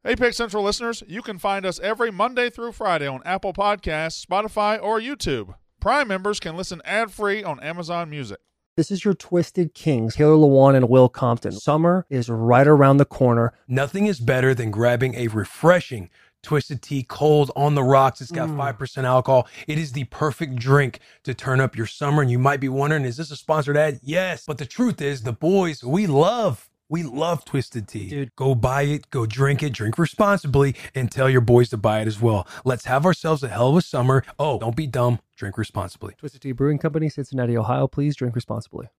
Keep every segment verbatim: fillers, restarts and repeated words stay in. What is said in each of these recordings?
Hey, Pick Central listeners, you can find us every Monday through Friday on Apple Podcasts, Spotify, or YouTube. Prime members can listen ad-free on Amazon Music. This is your Twisted Kings, Taylor Lewan and Will Compton. Summer is right around the corner. Nothing is better than grabbing a refreshing Twisted Tea cold on the rocks. It's got mm. five percent alcohol. It is the perfect drink to turn up your summer. And you might be wondering, is this a sponsored ad? Yes. But the truth is, the boys, we love We love Twisted Tea. Dude. Go buy it, go drink it, drink responsibly, and tell your boys to buy it as well. Let's have ourselves a hell of a summer. Oh, don't be dumb. Drink responsibly. Twisted Tea Brewing Company, Cincinnati, Ohio. Please drink responsibly.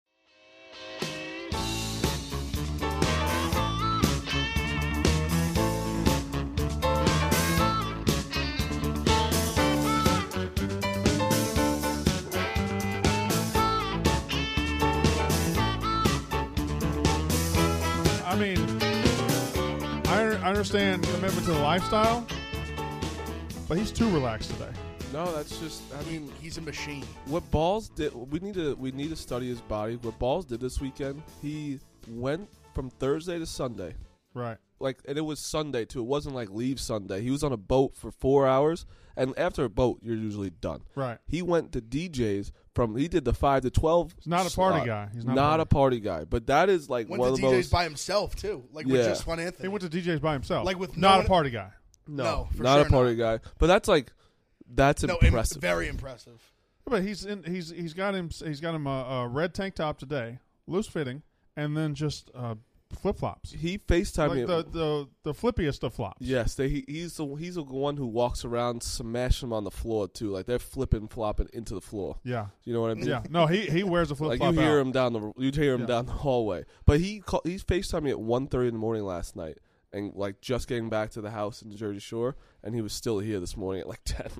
I mean, I, I understand commitment to the lifestyle, but he's too relaxed today. No, that's just. I mean, he's a machine. What Balls did, we need to we need to study his body. What Balls did this weekend, he went from Thursday to Sunday, right? Like, and it was Sunday too. It wasn't like leave Sunday. He was on a boat for four hours, and after a boat, you're usually done. Right. He went to D Js from. He did the five to twelve. He's not a party slot. guy. He's not, not a, party. a party guy. But that is like went one to of D Js those by himself too, like yeah. with just one Anthony. He went to D Js by himself, like with not no a party guy. No, no for not sure a party not. guy. But that's like that's no, impressive. Im- very impressive. But he's in, he's he's got him he's got him a, a red tank top today, loose fitting, and then just uh, flip flops. He FaceTimed me. Like the, the the flippiest of flops. Yes, they, he, he's the he's the one who walks around smashing them on the floor too. Like they're flipping, flopping into the floor. Yeah, you know what I mean. Yeah, no, he he wears a flip like flop. you hear out. him down the you hear him yeah. down the hallway. But he call, he's FaceTimed me at one thirty in the morning last night, and like just getting back to the house in the Jersey Shore, and he was still here this morning at like ten.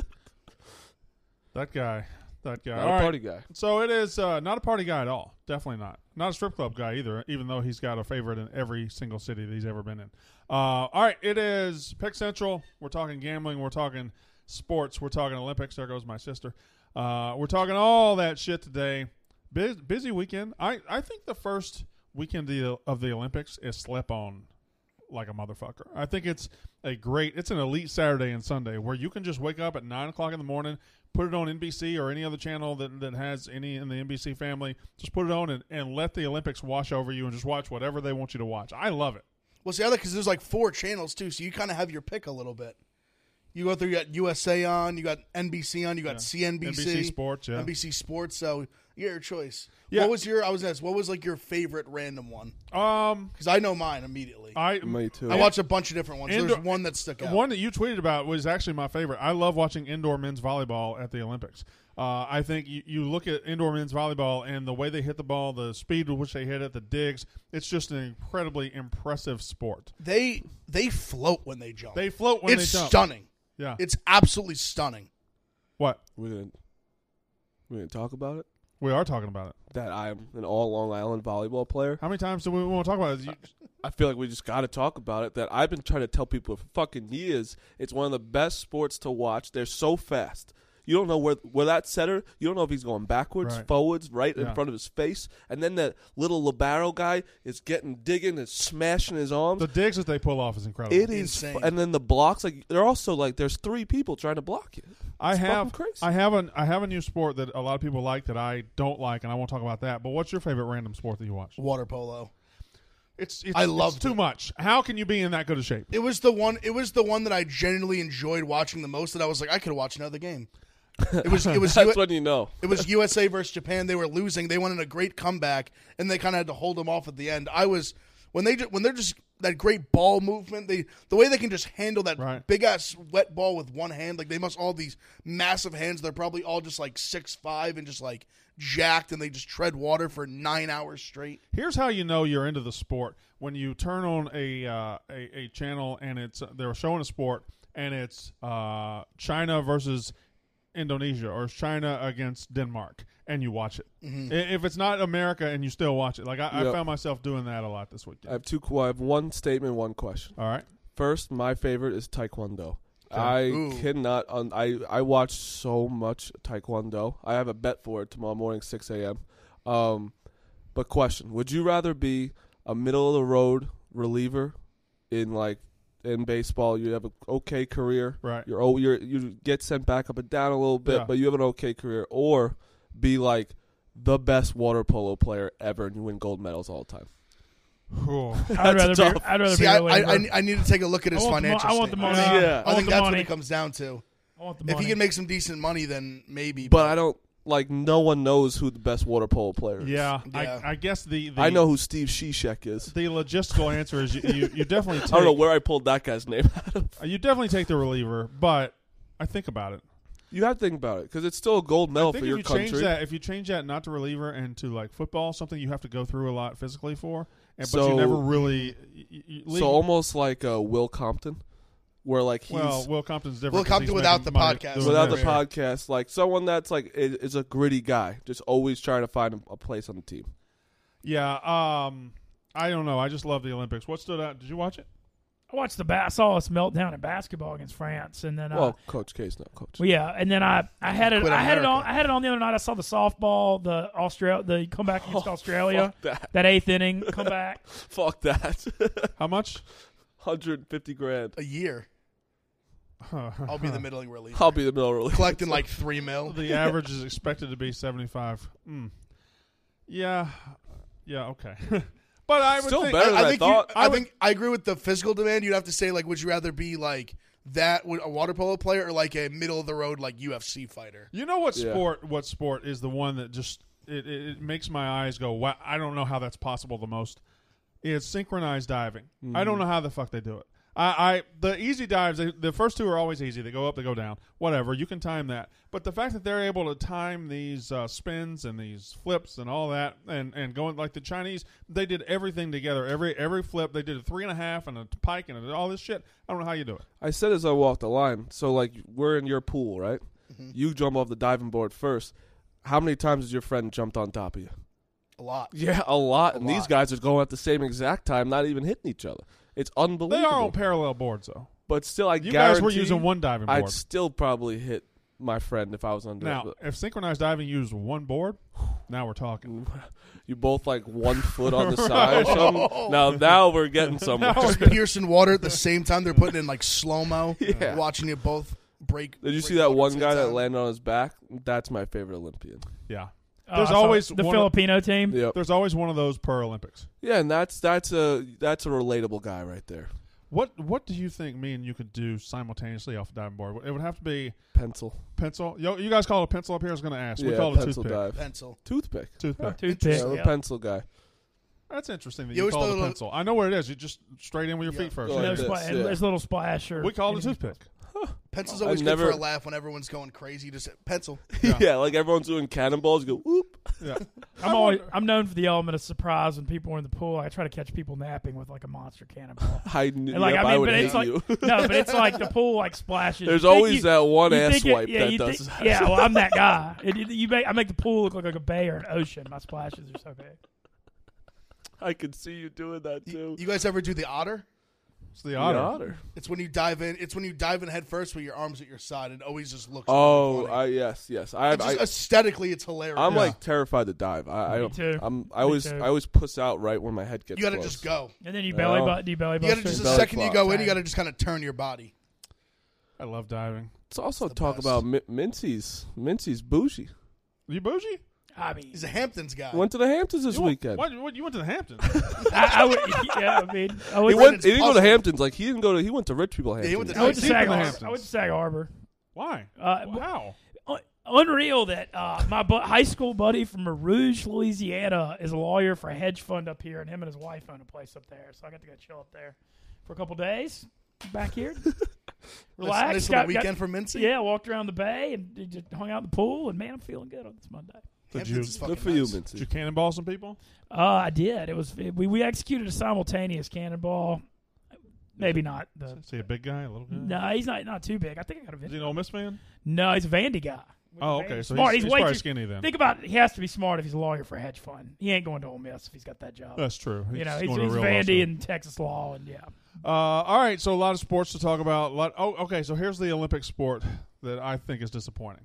That guy. That guy. Not all a right. party guy. So it is uh, not a party guy at all. Definitely not. Not a strip club guy either, even though he's got a favorite in every single city that he's ever been in. Uh, all right. It is Pick Central. We're talking gambling. We're talking sports. We're talking Olympics. There goes my sister. Uh, we're talking all that shit today. Biz, busy weekend. I, I think the first weekend of the, of the Olympics is slept on like a motherfucker. I think it's a great, it's an elite Saturday and Sunday where you can just wake up at nine o'clock in the morning, put it on N B C or any other channel that, that has any in the N B C family. Just put it on and, and let the Olympics wash over you and just watch whatever they want you to watch. I love it. Well, see, I like because there's like four channels too, so you kind of have your pick a little bit. You go through, you got U S A on, you got N B C on, you got yeah. C N B C, N B C Sports, yeah, N B C Sports. So you get your choice. Yeah. What was your? I was asked. What was like your favorite random one? Um, because I know mine immediately. I me too. I watched a bunch of different ones. Indoor, There's one that stuck out. One that you tweeted about was actually my favorite. I love watching indoor men's volleyball at the Olympics. Uh, I think you, you look at indoor men's volleyball and the way they hit the ball, the speed with which they hit it, the digs. It's just an incredibly impressive sport. They they float when they jump. They float when it's they jump. It's stunning. Yeah, it's absolutely stunning. What? We didn't we didn't talk about it. We are talking about it. That I'm an all Long Island volleyball player. How many times do we want to talk about it? You, I feel like we just got to talk about it. That I've been trying to tell people for fucking years. It's one of the best sports to watch. They're so fast. You don't know where where that setter. You don't know if he's going backwards, right. forwards, right yeah. in front of his face, and then that little libero guy is getting digging and smashing his arms. The digs that they pull off is incredible. It is, f- and then the blocks. Like they're also like there's three people trying to block it. It's I have crazy. I have an I have a new sport that a lot of people like that I don't like, and I won't talk about that. But what's your favorite random sport that you watch? Water polo. It's, it's I love too it. much. How can you be in that good of shape? It was the one. It was the one that I genuinely enjoyed watching the most. That I was like, I could watch another game. It was. It was. That's U- when you know. It was U S A versus Japan. They were losing. They went on a great comeback, and they kind of had to hold them off at the end. I was when they when they're just that great ball movement. They the way they can just handle that right. big ass wet ball with one hand. Like they must all these massive hands. They're probably all just like six five and just like jacked, and they just tread water for nine hours straight. Here's how you know you're into the sport: when you turn on a uh, a, a channel and it's they're showing a sport and it's uh, China versus Indonesia or China against Denmark, and you watch it. Mm-hmm. If it's not America and you still watch it, like I, yep. I found myself doing that a lot this weekend. I have two. I have one statement, one question. All right. First, my favorite is Taekwondo. Okay. I Ooh. cannot. Un, I I watch so much Taekwondo. I have a bet for it tomorrow morning, six a.m. Um, but question: would you rather be a middle of the road reliever in like in baseball. You have an okay career. Right. You're oh, you're you get sent back up and down a little bit, Yeah. but you have an okay career. Or be like the best water polo player ever, and you win gold medals all the time. Cool. I'd rather tough. be. I'd rather See, be. I, a reliever. I, I, I need to take a look at his I want the mo- financial I want the statements. money. Yeah. I I want think the that's money. what it comes down to. I want the If money. he can make some decent money, then maybe. But I don't like. No one knows who the best water polo player is. Yeah, Yeah. I, I guess the, the I know who Steve Shishak is. the logistical answer is you, you, you definitely take, I don't know where I pulled that guy's name out of. you definitely take the reliever, but I think about it. You have to think about it because it's still a gold medal I think for if your you country. change that, if you change that not to reliever and to like football, something you have to go through a lot physically for, and, but you So- never really. You, you leave- So almost like uh, Will Compton, where like he's well, Will Compton's different. Will 'cause Compton he's without making the money podcast. doing without the this. podcast, like someone that's like is, is a gritty guy, just always trying to find a, a place on the team. Yeah, um, I don't know. I just love the Olympics. What stood out? Did you watch it? I watched the. Ba- I saw us meltdown in basketball against France, and then. Uh, Well, Coach K's not coach. Well, yeah, and then I, I had it Quit I had it on America. I had it on the other night. I saw the softball, the Australia, the comeback against Australia, Fuck that. that eighth inning comeback. Fuck that. How much? one hundred fifty grand. a year, I'll be the middling reliever. I'll be the middle reliever. Collecting like three mil. The average is expected to be seventy-five. Mm. Yeah, yeah, okay. But I would Still think, better than I I think. thought. You, I, think I agree with the physical demand. You'd have to say like, would you rather be like that, a water polo player, or like a middle of the road like U F C fighter? You know what Yeah. sport? What sport is the one that just it, it, it makes my eyes go? Wow, I don't know how that's possible. The most is synchronized diving. Mm-hmm. I don't know how the fuck they do it. I, I the easy dives. They, the first two are always easy. They go up, they go down. Whatever, you can time that. But the fact that they're able to time these uh, spins and these flips and all that, and, and going like the Chinese, they did everything together. Every every flip, they did a three and a half and a pike and all this shit. I don't know how you do it. I said as I walked the line. So like we're in your pool, right? You jump off the diving board first. How many times has your friend jumped on top of you? A lot. Yeah, a lot. A and these lot. guys are going at the same exact time, not even hitting each other. It's unbelievable. They are on parallel boards though. But still, I You guarantee guys were using one diving board. I'd still probably hit my friend if I was under. Now, if synchronized diving used one board, now we're talking. You both like one foot on the side or something. Now, now we're getting somewhere. Just piercing water at the same time. They're putting in like slow mo. Yeah. Watching you both break. Did you break see that water at one the guy same that time. landed on his back? That's my favorite Olympian. Yeah. Uh, There's I saw always the one of- Filipino team. Yep. There's always one of those per Olympics. Yeah, and that's that's a that's a relatable guy right there. What What do you think me and you could do simultaneously off a diving board? It would have to be Pencil. pencil. Yo, you guys call it a pencil up here? I was going to ask. we Yeah, call it a pencil toothpick. dive. Pencil. Toothpick. Toothpick. Toothpick. Yeah, I'm a yeah. pencil guy. That's interesting that You you, always call it thought a it pencil. I know where it is. You just straight in with your Yeah. feet first. Go And like there's, this, spla- and yeah. there's a little splash. Or We call it a toothpick. Pencil's I always good never- for a laugh when everyone's going crazy. Just pencil. Yeah. Yeah. like everyone's doing cannonballs. You go whoop. Yeah. I'm always I'm known for the element of surprise when people are in the pool. I try to catch people napping with like a monster cannonball. I knew. And, like, yep, I mean, would but hate it's like you. no, but it's like the pool like splashes. There's You think always you- that one you ass think it- wipe yeah, that you does think- that. Yeah, well, I'm that guy. It, it- you make, I make the pool look like a bay or an ocean. My splashes are so big. I could see you doing that too. You, you guys ever do the otter? It's the The otter. otter. It's when you dive in. It's when you dive in head first with your arms at your side. It always just looks. Oh, really funny. I yes, yes. I, It's I just aesthetically, it's hilarious. I'm Yeah. like terrified to dive. I, I Me don't. too. I'm. I Me always. too. I always puss out right when my head gets. you got to close. just go. And then you belly No. button. You belly You button. got to just the Belly second you flop. go in, you got to just kind of turn your body. I love diving. Let's also the talk best. about Min- Mincy's. Mincy's bougie. You bougie? I mean, He's a Hamptons guy. Went to the Hamptons this You went- weekend. What, what, you went to the Hamptons? I, I would. Yeah, I mean, I He would. went. He didn't go to puzzle. Hamptons. Like he didn't go to. He went to rich people Yeah, Hamptons. he went to I went to Deep in Sag the Harbor. Hamptons. I went to Sag Harbor. Why? Uh, Wow. un- unreal that uh, my bu- high school buddy from Rouge, Louisiana, is a lawyer for a hedge fund up here, and him and his wife own a place up there. So I got to go chill up there for a couple days. Back here, relax. Nice, nice got- little got- weekend for Mincy. yeah, walked around the bay and just hung out in the pool, and man, I'm feeling good on this Monday. Did Hamptons you- is fucking Good for you, nice. Mincy. Did you cannonball some people? Uh, I did. It was we we executed a simultaneous cannonball. Maybe not the. Is he a big guy, a little guy? No, he's not not too big. I think I got a Is he video. an Ole Miss fan? No, he's a Vandy guy. Oh, Vandy. okay. So smart. he's, He's, he's way probably too. skinny then. Think about it. He has to be smart if he's a lawyer for a hedge fund. He ain't going to Ole Miss if he's got that job. That's true. you know, He's he's, going to he's real law Vandy school. and Texas law, and yeah. Uh, all right, so a lot of sports to talk about. A lot, oh, okay. So here's the Olympic sport that I think is disappointing.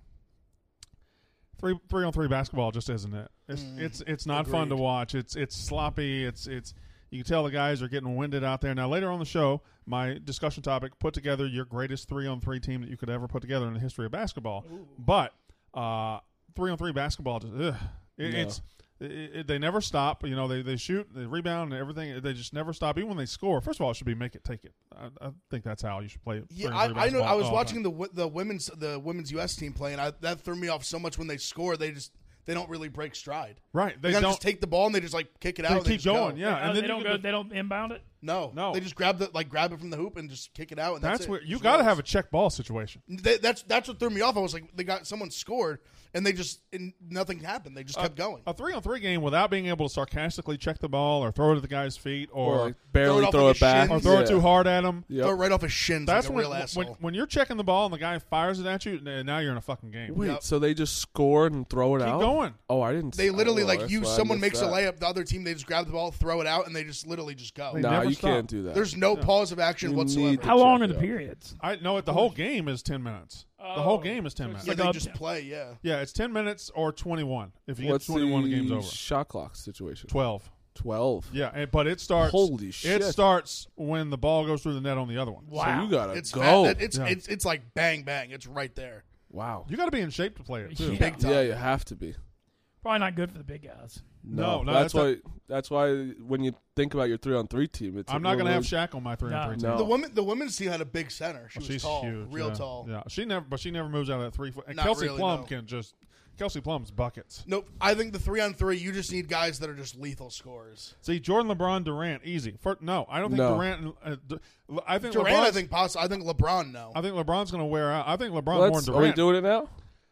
Three three on three basketball just isn't it. It's Mm, it's it's not fun to agreed. watch. It's it's sloppy. It's it's You can tell the guys are getting winded out there. Now, later on the show, my discussion topic, put together your greatest three-on-three team that you could ever put together in the history of basketball. Ooh. But uh, three-on-three basketball, just, ugh, it, No. it's it, it, they never stop. You know, they, they shoot, they rebound, and everything. They just never stop. Even when they score, first of all, it should be make it, take it. I, I think that's how you should play it. Yeah, three-on-three I, I know. basketball I was all the watching time. the w- the women's the women's U S team play, and I, that threw me off so much when they score. They just they don't really break stride. Right. They, They kind of don't just take the ball and they just like kick it out. they and they keep just going. Go. Yeah. Uh, And then they you don't get go. the- They don't inbound it. No, No. They just grab the like grab it from the hoop and just kick it out. And that's, That's it. where you Just got to rolls. have a check ball situation. They, that's that's what threw me off. I was like, they got someone scored and they just and nothing happened. They just kept going. A three-on-three game without being able to sarcastically check the ball or throw it at the guy's feet or Or like barely off throw like it a back. shin. or throw Yeah. it too hard at him. Yep. Throw it right off his shins That's like a when, real when asshole. when you're checking the ball and the guy fires it at you. n- Now you're in a fucking game. Wait, Yep. so they just scored and throw it Keep out? going. Oh, I didn't. they literally oh, like that's you. why I Someone missed makes that. a layup. The other team they just grab the ball, throw it out, and they just literally just go. They Nah, never you stop. can't do that. There's no pause of action You whatsoever. need to How long check are the it out. periods? I know it. The whole game is ten minutes. the whole game is ten so minutes. yeah, like they up- just play. Yeah. Yeah, it's ten minutes or twenty-one. If you What's get twenty-one, the the game's over. shot clock situation? Twelve. Twelve. Yeah, and, but it starts. Holy shit! It starts when the ball goes through the net on the other one. Wow. So you gotta It's go. fat- it's Yeah. it's it's like bang bang. It's right there. wow. You got to be in shape to play it too. Yeah. Big time. Yeah, you have to be. Probably not good for the big guys. No, no, that's that's why. That's why when you think about your three-on-three team, it's I'm not going to have Shaq on my three-on-three No. team. No. The woman, the women's team had a big center. She Oh, was she's tall, huge, real yeah. tall. Yeah, she never, but she never moves out of that three foot. And Not Kelsey really, Plum no. can just. Kelsey Plum's buckets. Nope. I think the three on three, you just need guys that are just lethal scorers. See, Jordan, LeBron, Durant, easy. For, no, I don't think No. Durant. Uh, D- I think Durant, I LeBron's- think possible. I think LeBron, no. I think LeBron's going to wear out. I think LeBron more Let's, than are we Durant. doing it now?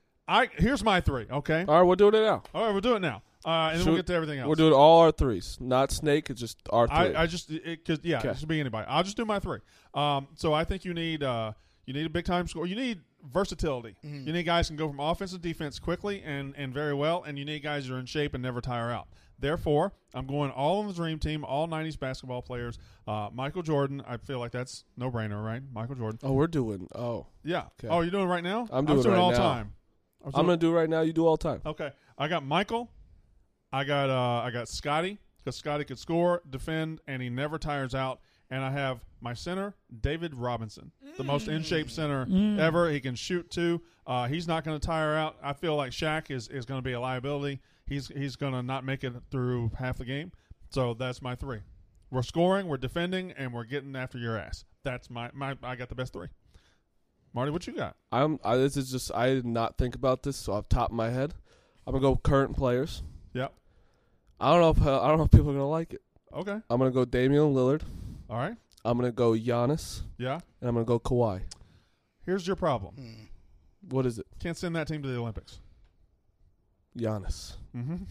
I here's my three. Okay. All right, we're doing it now. All right, we'll do it now, uh, and then Should we'll we- get to everything else. We're doing all our threes, not Snake. It's just our three. I, I just it, cause, yeah, Okay. it should be anybody. I'll just do my three. Um, so I think you need uh, you need a big time score. You need versatility. Mm-hmm. You need guys who can go from offense to defense quickly and and very well, and you need guys that are in shape and never tire out. Therefore, I'm going all on the dream team, all nineties basketball players. Uh, Michael Jordan. I feel like that's no brainer, right? Michael Jordan. oh, we're doing. Oh, Yeah. Okay. Oh, you're doing it right now? I'm I was doing doing right all now. time. I was I'm doing- gonna do it right now. You do all time. Okay, I got Michael. I got uh, I got Scotty because Scotty could score, defend, and he never tires out. And I have my center, David Robinson, the most in shape center ever. He can shoot too. Uh, he's not going to tire out. I feel like Shaq is, is going to be a liability. He's he's going to not make it through half the game. So that's my three. We're scoring, we're defending, and we're getting after your ass. That's my my. I got the best three. Marty, what you got? I'm. I, this is just. I did not think about this so off the top of my head. I'm gonna go current players. Yep. I don't know if uh, I don't know if people are gonna like it. Okay. I'm gonna go Damian Lillard. All right. I'm gonna go Giannis, Yeah. and I'm gonna go Kawhi. Here's your problem. What is it? Can't send that team to the Olympics. Giannis. Mm-hmm.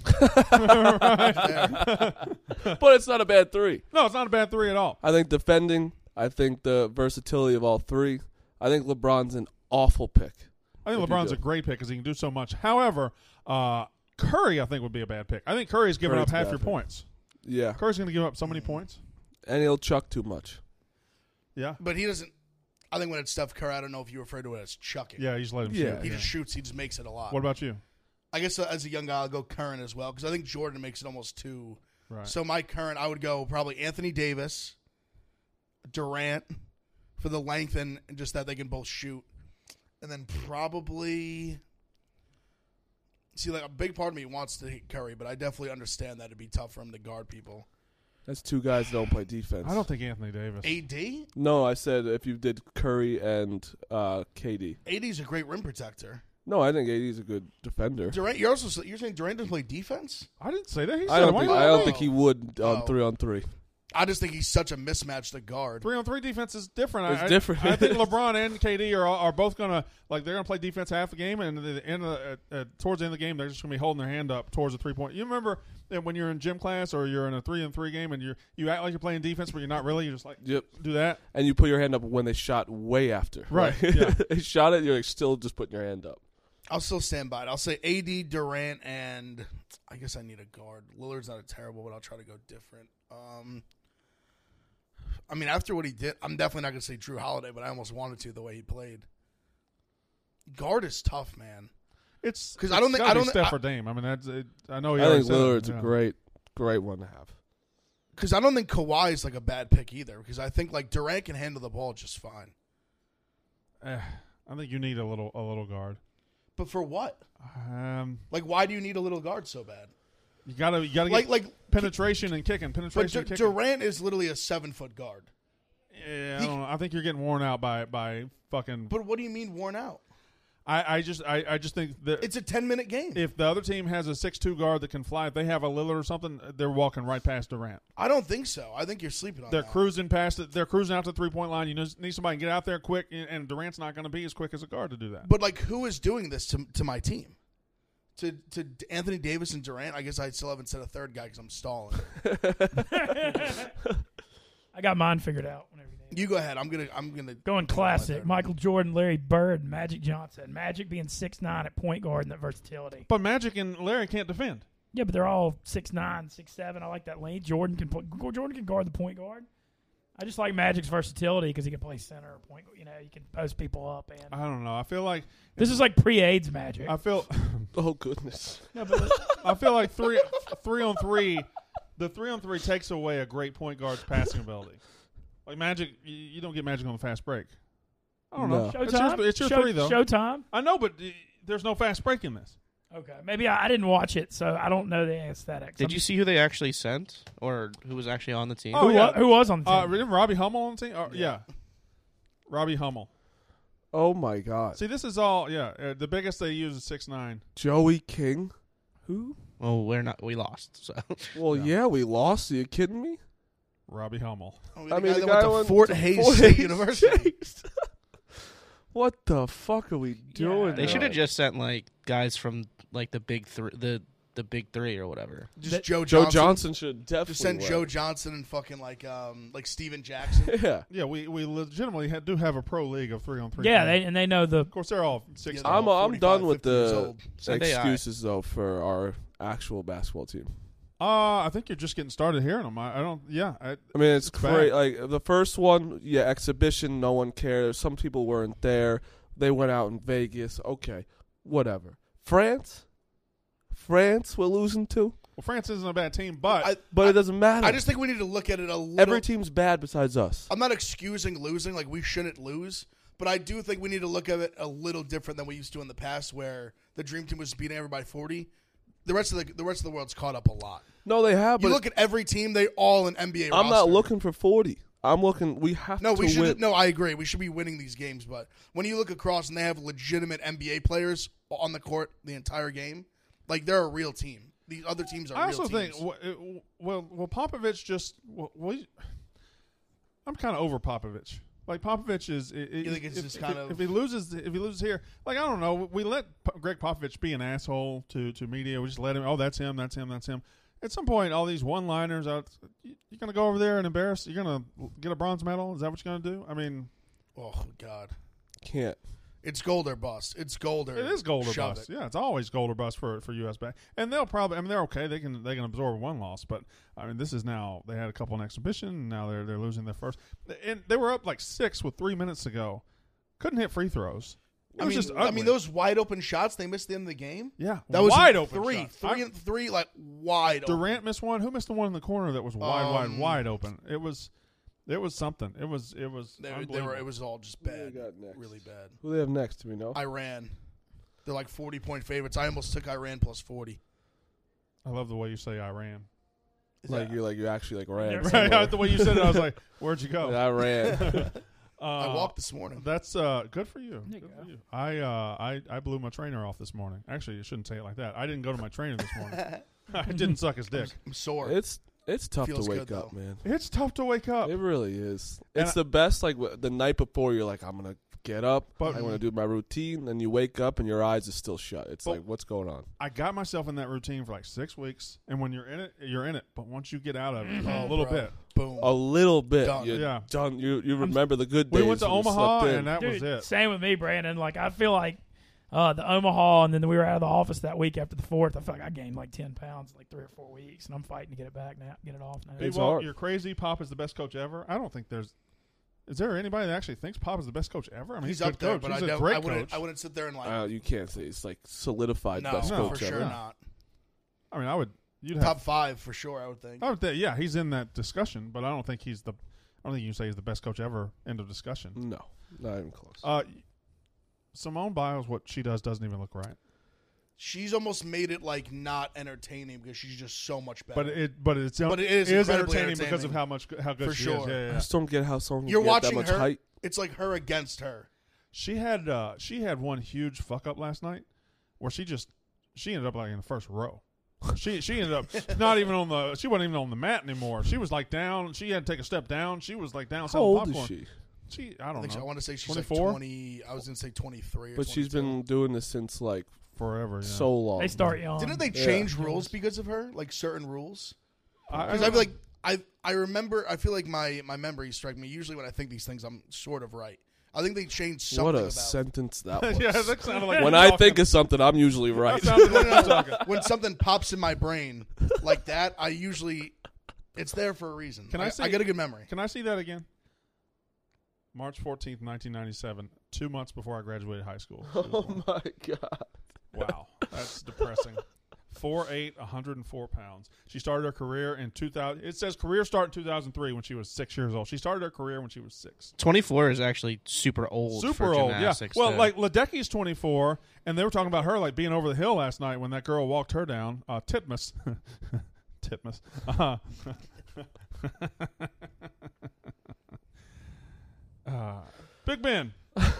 But it's not a bad three. No, it's not a bad three at all. I think defending. I think the versatility of all three. I think LeBron's an awful pick. I think If you LeBron's do. a great pick because he can do so much. However, uh, Curry, I think, would be a bad pick. I think Curry's giving Curry's up half bad your pick. points. Yeah, Curry's going to give up so many points. and he'll chuck too much. Yeah. But he doesn't. I think when it's Steph Curry, I don't know if you refer to it as chucking. Yeah, you just let him Yeah. shoot. He Yeah. just shoots. He just makes it a lot. What about you? I guess uh, as a young guy, I'll go current as well because I think Jordan makes it almost too. Right. So my current, I would go probably Anthony Davis, Durant, for the length and just that they can both shoot, and then probably. See, like a big part of me wants to hit Curry, but I definitely understand that it'd be tough for him to guard people. That's two guys that don't play defense. I don't think Anthony Davis. A D, No, I said if you did Curry and uh, K D. A D's a great rim protector. No, I think A D's a good defender. Durant, you're also you're saying Durant doesn't play defense? I didn't say that. He I said don't why think you I don't don't know? think he would on Oh. three on three. I just think he's such a mismatch to guard. Three on three defense is different. It's I, different. I, I think LeBron and K D are are both gonna like they're gonna play defense half the game, and at the end of the, uh, uh, towards the end of the game, they're just gonna be holding their hand up towards the three point. You remember that when you're in gym class or you're in a three and three game, and you you act like you're playing defense, but you're not really. You're just like Yep. do that. And you put your hand up when they shot way after. Right, Like, yeah. they shot it, you're like still just putting your hand up. I'll still stand by it. I'll say A D, Durant, and I guess I need a guard. Lillard's not a terrible, but I'll try to go different. Um, I mean, after what he did, I'm definitely not going to say Drew Holiday, but I almost wanted to the way he played. Guard is tough, man. It's 'Cause I don't it's think- gotta I be don't thi- Steph I- or Dame. I mean, that's it, I know. He I already think said it, Lillard's yeah. a great, great one to have. Because I don't think Kawhi is like a bad pick either. Because I think like Durant can handle the ball just fine. Eh, I think you need a little a little guard. But for what? Um, Like, why do you need a little guard so bad? you gotta you gotta Like, get like, penetration and kicking. but Penetration Dur- and kicking. Durant is literally a seven foot guard. Yeah, I he- don't know. I think you're getting worn out by by fucking. But what do you mean worn out? I, I just I, I just think that It's a ten minute game. if the other team has a six two guard that can fly, if they have a Lillard or something, they're walking right past Durant. I don't think so. I think you're sleeping on They're that. cruising past it. They're cruising out to the three point line. You just need somebody to get out there quick, and, and Durant's not going to be as quick as a guard to do that. But like, who is doing this to to my team? To to Anthony Davis and Durant? I guess I still haven't said a third guy because I'm stalling. I got mine figured out. Whenever you need. You go ahead. I'm gonna I'm gonna Going classic. Michael Jordan, Larry Bird, Magic Johnson. Magic being six nine at point guard and that versatility. But Magic and Larry can't defend. Yeah, but they're all six nine, six seven. I like that lane. Jordan can put, Jordan can guard the point guard. I just like Magic's versatility because he can play center or point. You know, he can post people up. And I don't know. I feel like this is like pre-AIDS Magic. I feel Oh goodness. No, but I feel like three three on three. The three on three takes away a great point guard's passing ability. Like Magic, you, you don't get Magic on the fast break. I don't know. No. It's Showtime. your, it's your Show- three though. Showtime. I know, but uh, there's no fast break in this. Okay, maybe I, I didn't watch it, so I don't know the aesthetics. Did I'm you just- see who they actually sent or who was actually on the team? Oh, who, yeah. wa- who was on the Uh, team? didn't Robbie Hummel on the team? Uh, yeah. Robbie Hummel. Oh my God. See, this is all. Yeah, uh, the biggest they use is six nine. Joey King. Who? Well, we're not. We lost. So Well, Yeah. yeah, we lost. Are you kidding me? Robbie Hummel. Oh, I mean, guy the that guy went to went Fort to Hays Fort State Hays University. State. What the fuck are we doing? they Yeah. should have just sent like guys from like the big three, the the big three or whatever. Just That- Joe Joe Johnson. Johnson should definitely Just send went. Joe Johnson and fucking like um like Steven Jackson. Yeah. Yeah, we we legitimately ha- do have a pro league of three on three. Yeah, they, and they know the. of course they're all six. Yeah, they're I'm all I'm done with forty-five, fifty years the old. Sunday excuses though for our actual basketball team. Uh, I think you're just getting started hearing them. I, I don't. Yeah, I, I mean, it's It's great. bad. Like the first one, yeah, exhibition. No one cared. Some people weren't there. They went out in Vegas. Okay, whatever. France, France, we're losing to, well, France isn't a bad team, but I, but I, it doesn't matter. I just think we need to look at it a little. Every team's bad besides us. I'm not excusing losing, like we shouldn't lose, but I do think we need to look at it a little different than we used to in the past, where the Dream Team was beating everybody forty. The rest of the the rest of the world's caught up a lot. No, they have. You But look at every team; they all an N B A. I'm not roster. looking for forty. I'm looking. We have No, to we should. win. No, I agree. We should be winning these games. But when you look across and they have legitimate N B A players on the court the entire game, like they're a real team. These other teams are I real also teams. think w- it- well, well, Popovich just. Well, we, I'm kind of over Popovich. Like Popovich is. It, You think it's if, just if, kind if, of- if he loses, if he loses here, like I don't know, we let P- Greg Popovich be an asshole to to media. We just let him. Oh, that's him. That's him. That's him. At some point, all these one-liners out. you- You're gonna go over there and embarrass. You're gonna get a bronze medal. Is that what you're gonna do? I mean, Oh God, Can't. it's gold or bust. It's gold or it is gold or shove bust. it. Yeah, it's always gold or bust for for U S back. And they'll probably. I mean, they're okay. They can they can absorb one loss. But I mean, this is now. They had a couple in exhibition. And now they're they're losing their first. And they were up like six with three minutes to go. Couldn't hit free throws. It I was mean, just I ugly. mean those wide open shots they missed at the end of the game. Yeah, That was wide a open three, shots. three, I- and three, like wide. open. Durant missed one. Who missed the one in the corner that was wide, wide, Um, wide open? It was, it was something. It was, it was. They, were- they unbelievable. were. It was all just Who they bad, got next? really bad. Who do they have next? Do we know? Iran, they're like forty point favorites. I almost took Iran plus forty. I love the way you say Iran. like you're like you actually like ran. Right, Right, somewhere. the way you said it, I was like, "Where'd you go?" I ran. Uh, I walked this morning. That's uh, good for you. There you Good go. for you. I, uh, I I blew my trainer off this morning. Actually, you shouldn't say it like that. I didn't go to my trainer this morning. I didn't suck his dick. I'm sore. It's it's tough Feels to wake good, up, though. man. It's tough to wake up. It really is. And It's I- the best. Like w- the night before, you're like, I'm gonna get up. But- I'm gonna do my routine. Then you wake up and your eyes are still shut. It's But- like, what's going on? I got myself in that routine for like six weeks, and when you're in it, you're in it. But once you get out of it, a little Bro. bit. Boom. A little bit. Done. You're Yeah. done. You you remember the good We days. went to when you Omaha, slept in. and that Dude, was it. same with me, Brandon. Like I feel like uh, the Omaha, and then we were out of the office that week after the fourth. I feel like I gained like ten pounds, in like three or four weeks, and I'm fighting to get it back now, get it off now. Hey, It's well, hard. you're crazy. Pop is the best coach ever. I don't think there's. Is there anybody that actually thinks Pop is the best coach ever? I mean, he's, he's a up good there, coach. but he's I, a don't- great I wouldn't. coach. I wouldn't sit there and like. Uh, you can't say it's like solidified no, best no, coach for ever. sure Yeah. not. I mean, I would. You'd have, top five for sure. I would think. I would think, yeah, he's in that discussion, but I don't think he's the. I don't think you can say he's the best coach ever. End of discussion. No, not even close. Uh, Simone Biles, what she does doesn't even look right. She's almost made it like not entertaining because she's just so much better. But it, but it's, But it is it is incredibly entertaining, because entertaining. of how much how good For she sure. is. Yeah, yeah, I yeah. just don't get how someone You're can get watching that much her. height. It's like her against her. She had uh, she had one huge fuck up last night where she just she ended up like in the first row. She she ended up not even on the she wasn't even on the mat anymore. She was like down. She had to take a step down. She was like down. How selling old popcorn. is she? She I I, don't think know. so. I want to say she's twenty-four? like twenty. I was gonna say twenty-three. Or But she's twenty-two. been doing this since like Forever. Yeah. so long. They start young. Didn't they Yeah. change rules because of her? Like certain rules? I, Because I feel like I I remember. I feel like my my memories strike me. Usually when I think these things, I'm sort of right. I think they changed something What a about. sentence that was. yeah, that sounded like when you I talking. think of something, I'm usually right. That sounded No, like no, you no. talking. When something pops in my brain like that, I usually it's there for a reason. Can I I, see- I get a good memory. Can I see that again? March fourteenth, nineteen ninety-seven, two months before I graduated high school. She was Oh born. my god. Wow, that's depressing. four eight, one hundred four pounds. She started her career in two thousand. It says career start in two thousand three when she was six years old. She started her career when she was six. twenty-four is actually super old. Super for old, yeah. gymnastics, Well, too. like Ledecky's twenty-four, and they were talking about her like being over the hill last night when that girl walked her down. Uh, Titmus, Titmus. Uh, uh, Big Ben.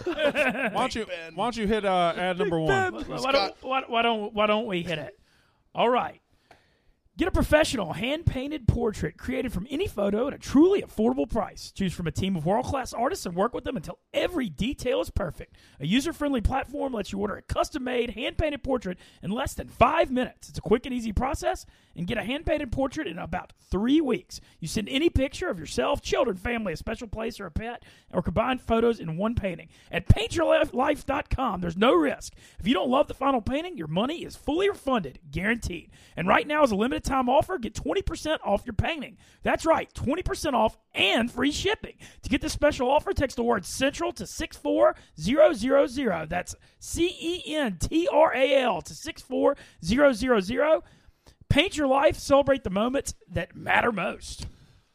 why don't you Ben. why don't you hit uh, ad number one? Why, why don't, why, why don't why don't we hit it? All right. Get a professional hand-painted portrait created from any photo at a truly affordable price. Choose from a team of world-class artists and work with them until every detail is perfect. A user-friendly platform lets you order a custom-made, hand-painted portrait in less than five minutes. It's a quick and easy process, and get a hand-painted portrait in about three weeks. You send any picture of yourself, children, family, a special place, or a pet, or combine photos in one painting. At paint your life dot com, there's no risk. If you don't love the final painting, your money is fully refunded, guaranteed. And right now is a limited time offer. Get twenty percent off your painting. That's right, twenty percent off and free shipping. To get this special offer, text the word CENTRAL to six four zero zero zero. That's C E N T R A L to six four zero zero zero. Paint your life. Celebrate the moments that matter most.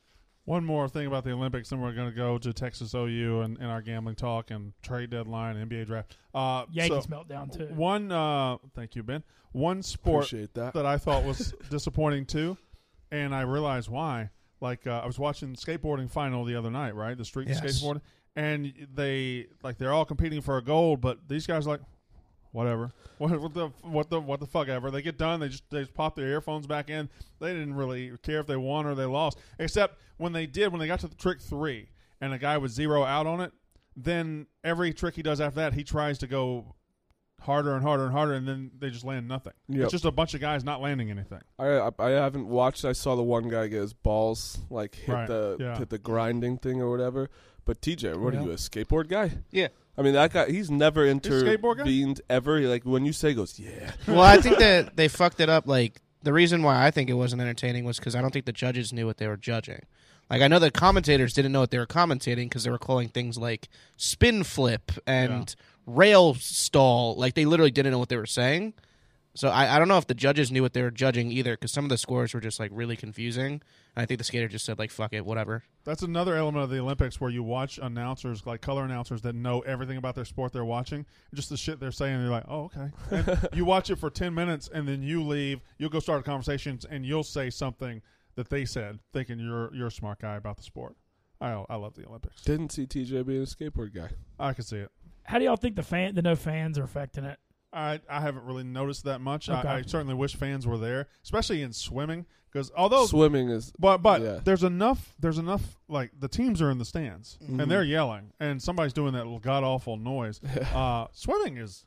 One more thing about the Olympics, then we're going to go to Texas O U and, and our gambling talk and trade deadline, N B A draft. Uh, Yankees so meltdown, too. One, uh, thank you, Ben. One sport Appreciate that. that I thought was disappointing too, and I realized why. Like uh, I was watching skateboarding final the other night, right? The street Yes. skateboarding, and they like they're all competing for a gold, but these guys are like, whatever, what, what the what the what the fuck ever. They get done, they just they just pop their earphones back in. They didn't really care if they won or they lost, except when they did when they got to the trick three, and a guy was zero out on it. Then every trick he does after that, he tries to go harder and harder and harder, and then they just land nothing. Yep. It's just a bunch of guys not landing anything. I, I I haven't watched. I saw the one guy get his balls like hit Right, the yeah. hit the grinding thing or whatever. But T J, what Yeah. are you, a skateboard guy? Yeah. I mean, that guy, he's never a skateboard guy? intervened ever. Like when you say, he goes, yeah. Well, I think that they fucked it up. Like the reason why I think it wasn't entertaining was because I don't think the judges knew what they were judging. Like I know the commentators didn't know what they were commentating because they were calling things like spin flip and rail stall. Like they literally didn't know what they were saying. So I, I don't know if the judges knew what they were judging either because some of the scores were just like really confusing. And I think the skater just said like fuck it, whatever. That's another element of the Olympics where you watch announcers, like color announcers, that know everything about their sport they're watching. Just the shit they're saying, you're like, oh, okay. And you watch it for ten minutes, and then you leave. You'll go start conversations, and you'll say something that they said, thinking you're you're a smart guy about the sport. I I love the Olympics. Didn't see T J being a skateboard guy. I can see it. How do y'all think the fan, the no fans are affecting it? I I haven't really noticed that much. Okay. I, I certainly wish fans were there, especially in swimming, because although Swimming is But but Yeah. there's enough there's enough like the teams are in the stands Mhm. and they're yelling and somebody's doing that god awful noise. uh, swimming is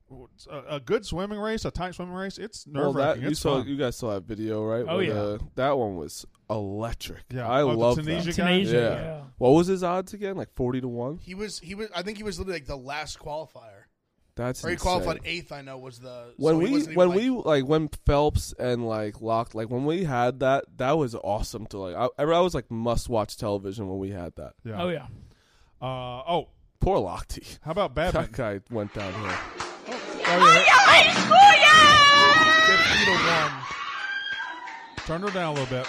a, a good swimming race, a tight swimming race. It's well, nerve that wracking. you It's saw. fun. You guys saw that video, right? Oh, Where yeah. the- that one was electric. Yeah. I Oh, the love Tunisia that. guy? Tunisia, Yeah. yeah. What was his odds again? Like forty to one. He was he was I think he was literally like the last qualifier. That's Or he insane. qualified eighth, I know, was the When so he we wasn't when even, we like, like when Phelps and like locked like when we had that that was awesome to like I, I was like must watch television when we had that. Yeah. Oh, yeah. Uh, oh, Poor Lochte. how about That badminton? guy went down here. Oh, yeah. fifty to one. Turned her down a little bit.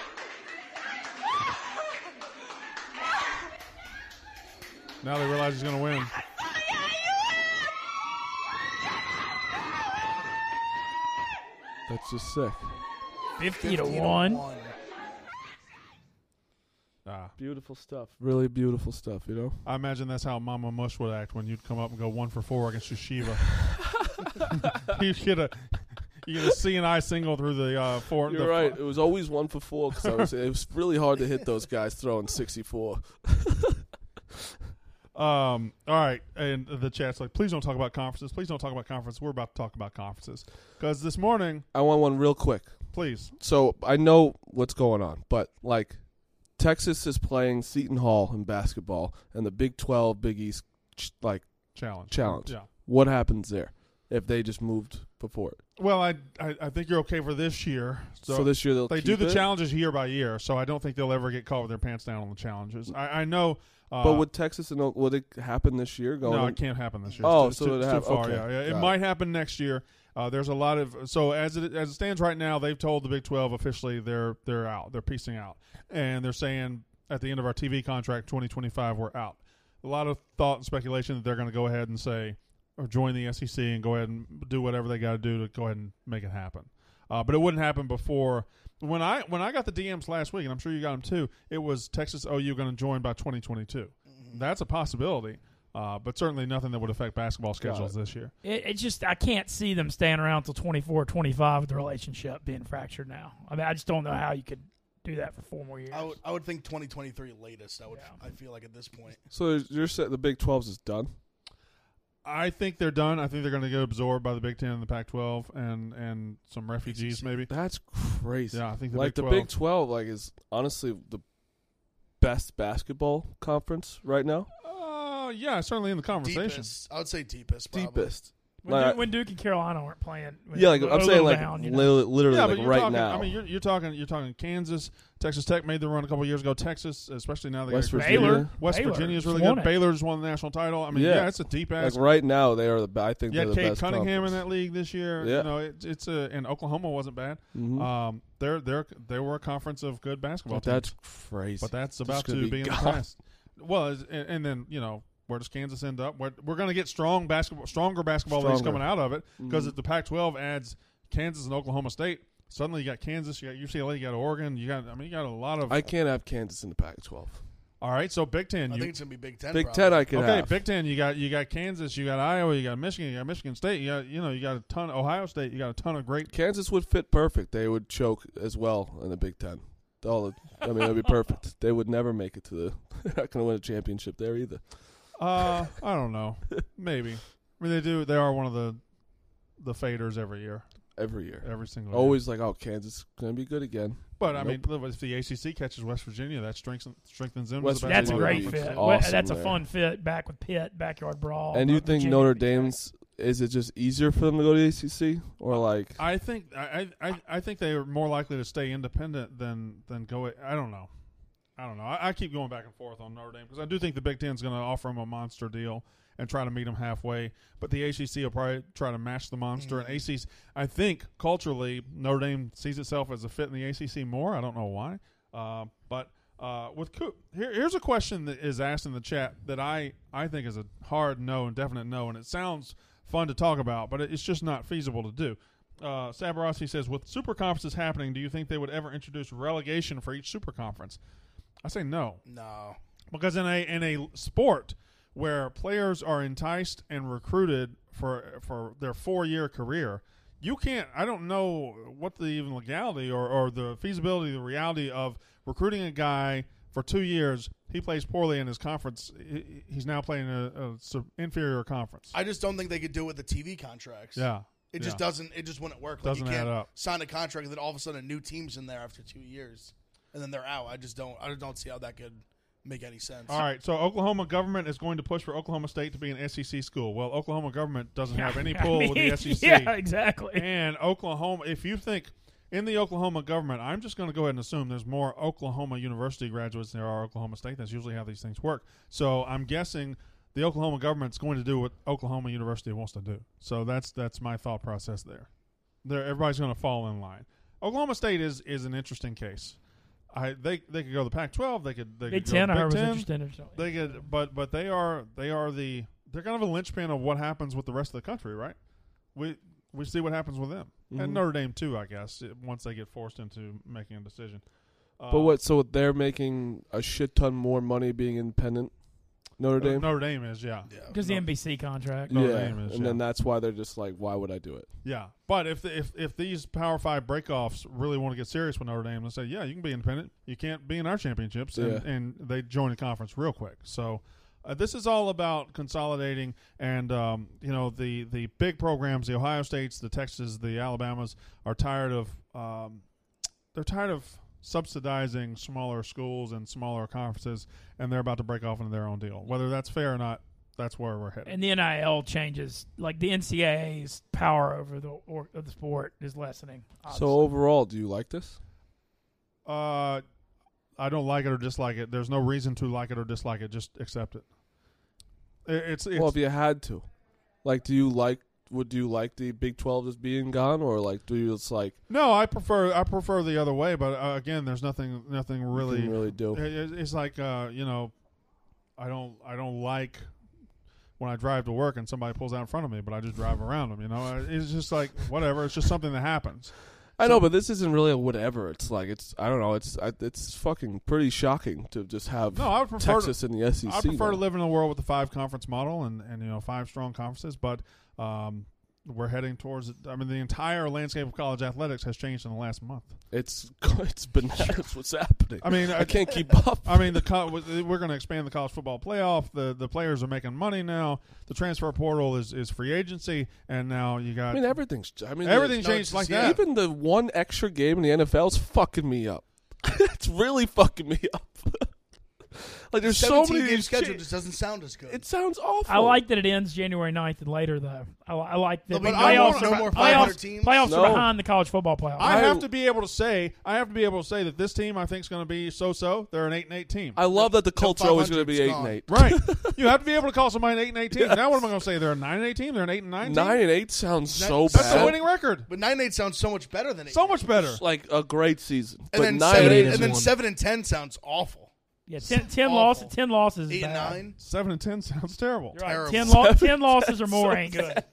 Now they realize he's going to win. That's just sick. fifty to one. Ah, Beautiful stuff. Really beautiful stuff, you know? I imagine that's how Mama Mush would act when you'd come up and go one for four against Yeshiva. you get a you get a C and I single through the uh, four. You're the right. It was always one for four because it was really hard to hit those guys throwing sixty-four. Um. All right, and the chat's like, please don't talk about conferences. Please don't talk about conferences. We're about to talk about conferences because this morning, I want one real quick. please. So I know what's going on, but like Texas is playing Seton Hall in basketball, and the Big twelve, Big East, ch- like Challenge. challenge. Yeah. What happens there if they just moved before it? Well, I, I I think you're okay for this year. So, So, this year they'll they do keep the it? challenges year by year. So I don't think they'll ever get caught with their pants down on the challenges. I, I know. Uh, But would Texas and Oak- would it happen this year? Going no, in- it can't happen this year. Oh, it's so too, it it's too hap- far. okay. Yeah, yeah. It Got might happen next year. Uh, there's a lot of so as it as it stands right now, they've told the Big twelve officially they're they're out. They're piecing out, and they're saying at the end of our T V contract, twenty twenty-five, we're out. A lot of thought and speculation that they're going to go ahead and say or join the S E C and go ahead and do whatever they got to do to go ahead and make it happen. Uh, but it wouldn't happen before. When I when I got the D Ms last week, and I'm sure you got them too, it was Texas O U going to join by twenty twenty-two. Mm-hmm. That's a possibility, uh, but certainly nothing that would affect basketball schedules this year. It, it just I can't see them staying around until twenty-four, twenty-five with the relationship being fractured now. I mean, I just don't know how you could do that for four more years. I would, I would think twenty twenty-three latest. I would. Yeah. I feel like at this point. So you're saying the Big twelve is done? I think they're done. I think they're going to get absorbed by the Big Ten and the Pac twelve and, and some refugees maybe. That's crazy. Yeah, I think the like Big the twelve. Big twelve, like is honestly the best basketball conference right now. Uh, yeah, certainly in the conversation. Deepest. I would say deepest. Probably. Deepest. when, like- Duke, when Duke and Carolina weren't playing. when- Yeah, like a I'm little saying, like down, you know. li- literally, Yeah, like but you're right talking, now. I mean, you're, you're talking you're talking Kansas, Texas Tech made the run a couple years ago. Texas, especially now they West got Virginia. Baylor. West Baylor Virginia is just really won good. it. Baylor's won the national title. I mean, yeah, Yeah. it's a deep like ass. right now, they are the. I think You they're had the Cade best Cunningham in conference. that league this year. Yeah. You know, it, it's a and Oklahoma wasn't bad. Mhm. Um, they're they're they were a conference of good basketball But teams. that's crazy. But that's Just about to gonna be, be in the gone. past. Well, is- and, and then you know where does Kansas end up? We're, we're going to get strong basketball, stronger basketball leagues Stronger. coming out of it because Mhm. the Pac twelve adds Kansas and Oklahoma State. Suddenly you got Kansas, you got U C L A, you got Oregon, you got I mean you got a lot of. I can't have Kansas in the Pac twelve. all right, so Big Ten. I You, think it's gonna be Big Ten. Big probably. Ten, I can okay, have. Big Ten. You got you got Kansas, you got Iowa, you got Michigan, you got Michigan State, you got you know you got a ton. Ohio State, you got a ton of great. Kansas would fit perfect. They would choke as well in the Big Ten. All the, I mean, it'd be perfect. They would never make it to the. They're not going to win a championship there either. Uh, I don't know, maybe. I mean, they do. They are one of the the faders every year, Every year, every single year. always like, oh, Kansas is going to be good again. But I Nope. mean, if the A C C catches West Virginia, that strengthens strengthens them. West as a That's a basketball great conference. fit. Awesome That's a there. fun fit back with Pitt, backyard brawl. and you but think Virginia Notre would be great. Dame's? Is it just easier for them to go to the A C C or like? I think I, I I think they are more likely to stay independent than than go. I don't know. I don't know. I, I keep going back and forth on Notre Dame because I do think the Big Ten is going to offer them a monster deal and try to meet them halfway. But the A C C will probably try to match the monster. And A C C, I think culturally, Notre Dame sees itself as a fit in the A C C more. I don't know why. Uh, but uh, with Coop, here, here's a question that is asked in the chat that I, I think is a hard no and definite no, and it sounds fun to talk about, but it's just not feasible to do. Uh, Sabarossi says, with super conferences happening, do you think they would ever introduce relegation for each super conference? I say no. No. Because in a in a sport where players are enticed and recruited for for their four year career, you can't. I don't know what the even legality or, or the feasibility, the reality of recruiting a guy for two years. He plays poorly in his conference. He, he's now playing a, a sub- inferior conference. I just don't think they could do it with the T V contracts. yeah, It just yeah. doesn't. It just wouldn't work. Like Doesn't you add can't up. sign a contract and then all of a sudden a new team's in there after two years, and then they're out. I just don't. I just don't see how that could make any sense. All right, so Oklahoma government is going to push for Oklahoma State to be an S E C school. Well, Oklahoma government doesn't have any I pull mean, with the S E C. Yeah, exactly. And Oklahoma, if you think in the Oklahoma government, I'm just going to go ahead and assume there's more Oklahoma University graduates than there are Oklahoma State. That's usually how these things work. So I'm guessing the Oklahoma government's going to do what Oklahoma University wants to do. So that's that's my thought process there. There, everybody's going to fall in line. Oklahoma State is is an interesting case. I they they could go to the Pac twelve. They could they Big could go Ten, to I Big heard was Ten. interesting. Or something. They could, but but they are they are the they're kind of a linchpin of what happens with the rest of the country, right? We we see what happens with them Mhm. and Notre Dame too, I guess. Once they get forced into making a decision. Uh, But what? So they're making a shit ton more money being independent. Notre uh, Dame. Notre Dame is yeah Yeah. Because the N B C contract. Notre yeah, Dame is, and yeah. then that's why they're just like, why would I do it? yeah. But if the, if if these Power Five breakoffs really want to get serious with Notre Dame and say, yeah, you can be independent, you can't be in our championships, and, Yeah. and they join the conference real quick. So. Uh, this is all about consolidating, and um, you know the, the big programs, the Ohio States, the Texas, the Alabamas, are tired of um, they're tired of subsidizing smaller schools and smaller conferences, and they're about to break off into their own deal. Whether that's fair or not, that's where we're headed. And the N I L changes, like the N C double A's power over the or, of the sport is lessening. Obviously. So overall, do you like this? Uh, I don't like it or dislike it. There's no reason to like it or dislike it. Just accept it. It- It's, it's Well, if you had to, like, do you like? Would you like the Big twelve as being gone, or like, do you just like no. I prefer I prefer the other way. But uh, again, there's nothing nothing you really. can really do? It- it- It's like uh, you know, I don't I don't like when I drive to work and somebody pulls out in front of me, but I just drive around them. You know, it's just like whatever. It's just something that happens. I know, but this isn't really a whatever. It's like it's I don't know. It's I, it's fucking pretty shocking to just have No, I would prefer Texas in the S E C. I prefer now. to live in a world with the five conference model and, and you know five strong conferences, but um, we're heading towards. I mean, the entire landscape of college athletics has changed in the last month. It's it's bananas what's happening. I mean, I can't keep up. I mean, the co- we're going to expand the college football playoff. The the players are making money now. The transfer portal is, is free agency, and now you got. I mean, everything's. I mean, everything it's- no, changed it's like just- that. Even the one extra game in the N F L is fucking me up. It's really fucking me up. Like there's so many. game these schedule cha- just doesn't sound as good. It sounds awful. I like that it ends January ninth and later, though. I, I like that. There'll be but no playoffs more- no are, more playoffs, five hundred teams? playoffs No. are behind the college football playoffs. I I- have to be able to say. I have to be able to say that this team I think is going to be so-so. They're an eight and eight team. I love that the culture always going to be eight gone. and eight. Right. You have to be able to call somebody an eight and eight team. Now what am I going to say? They're a nine and eight team. They're an eight and nine. Nine team? and eight sounds Nine- so That's bad. a winning record. But nine and eight sounds so much better than eight. So much better. Like a great season. And but then nine seven and eight and is then one. seven and ten sounds awful. yeah, ten, ten Awful. losses. Ten losses. Is Eight and bad. nine. Seven and ten sounds terrible. You're right. Terrible. Ten, lo- Seven, ten losses or more so ain't good.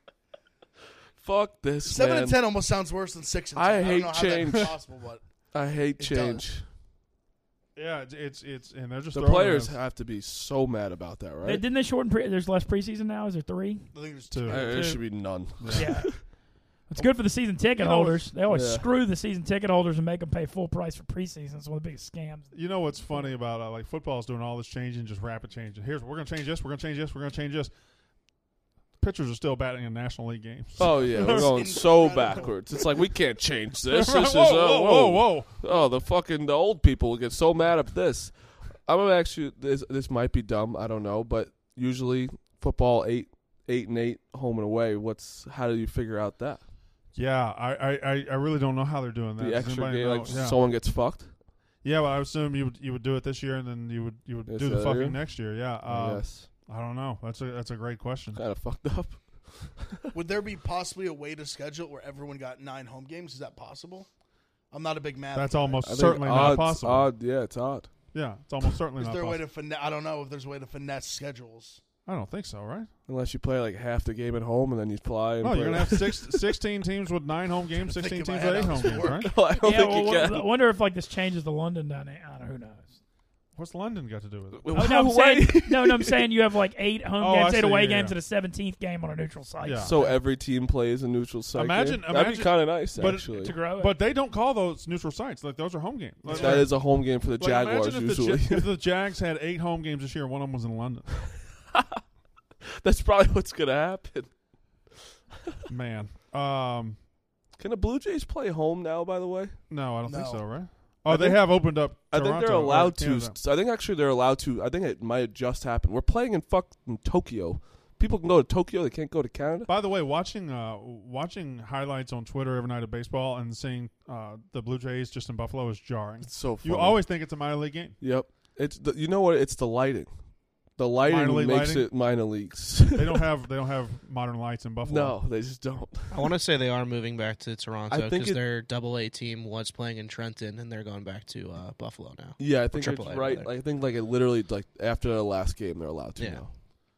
Fuck this, Seven man. and ten almost sounds worse than six and ten. I I, hate don't know how change. that's possible, but I hate It change. Yeah, it's it's, it's and they're just The throwing players it. have to be so mad about that, They- right? Didn't they shorten? Pre- there's less preseason now. Is there three? I think there's Two. two. Uh, there Two. should be none. Yeah. It's good for the season ticket You know, holders. They always yeah. screw the season ticket holders and make them pay full price for preseason. It's one of the biggest scams. You know what's funny about uh, like football's doing all this changing, just rapid changing. Here's we're gonna change this, we're gonna change this, we're gonna change this. Pitchers are still batting in National League games. Oh yeah, we're going so Incredible. backwards. It's like we can't change this. This whoa, is uh, whoa, whoa, whoa! Oh, the fucking the old people will get so mad at this. I'm gonna ask you this. This might be dumb. I don't know, but usually football eight, eight and eight, home and away. What's how do you figure out that Yeah, I, I, I- I really don't know how they're doing that. the Does extra anybody game? know? Like yeah. someone gets fucked. yeah, well, I assume you would you would do it this year, and then you would you would Yes, do the uh, fucking yeah. next year. Yeah, uh, yes, I don't know. That's a that's a great question. kind of fucked up. Would there be possibly a way to schedule it where everyone got nine home games? Is that possible? I'm not a big math. That's guy. almost I think certainly not odds- possible. Odd, yeah, it's odd. Yeah, it's almost certainly Is not there a way possible. to finesse? I don't know if there's a way to finesse schedules. I don't think so, right? Unless you play like half the game at home and then you fly. And No, play you're gonna have six, sixteen teams with nine home games, I sixteen think in teams my with eight head home how games, this right? No, I don't yeah, think well, you well, can. I wonder if like this changes the London dynamic. I don't know. Who knows? What's London got to do with it? Oh, no, I'm saying, no, no, I'm saying you have like eight home Oh, games, I eight see, away yeah, games, yeah. and a seventeenth game on a neutral site. Yeah. So every team plays a neutral site. Imagine- game? that'd imagine- be kind of nice, but- actually. to grow it. But they don't call those neutral sites. Like those are home games. Like, That is a home game for the like, Jaguars imagine if usually. The, Ja- if the Jags had eight home games this year, and one of them was in London. That's probably what's gonna happen. Man, um, Can the Blue Jays play home now? By the way, no, I don't think No. so. Right? Oh, I they think- have opened up. I think they're Toronto, or allowed to. Canada. I think actually they're allowed to. I think it might have just happened. We're playing in fucking Tokyo. People can go to Tokyo. They can't go to Canada. By the way, watching uh, watching highlights on Twitter every night of baseball and seeing uh, the Blue Jays just in Buffalo is jarring. It's so funny. You always think it's a minor league game. Yep. It's the, you know what? It's the lighting. The lighting Minor league makes lighting? it minor leagues. They don't have they don't have modern lights in Buffalo. No, they just don't. I want to say they are moving back to Toronto I think because it- their Double A team was playing in Trenton, and they're going back to uh, Buffalo now. Yeah, I think Triple it's A, right. rather. I think like it literally like after the last game they're allowed to Yeah. now.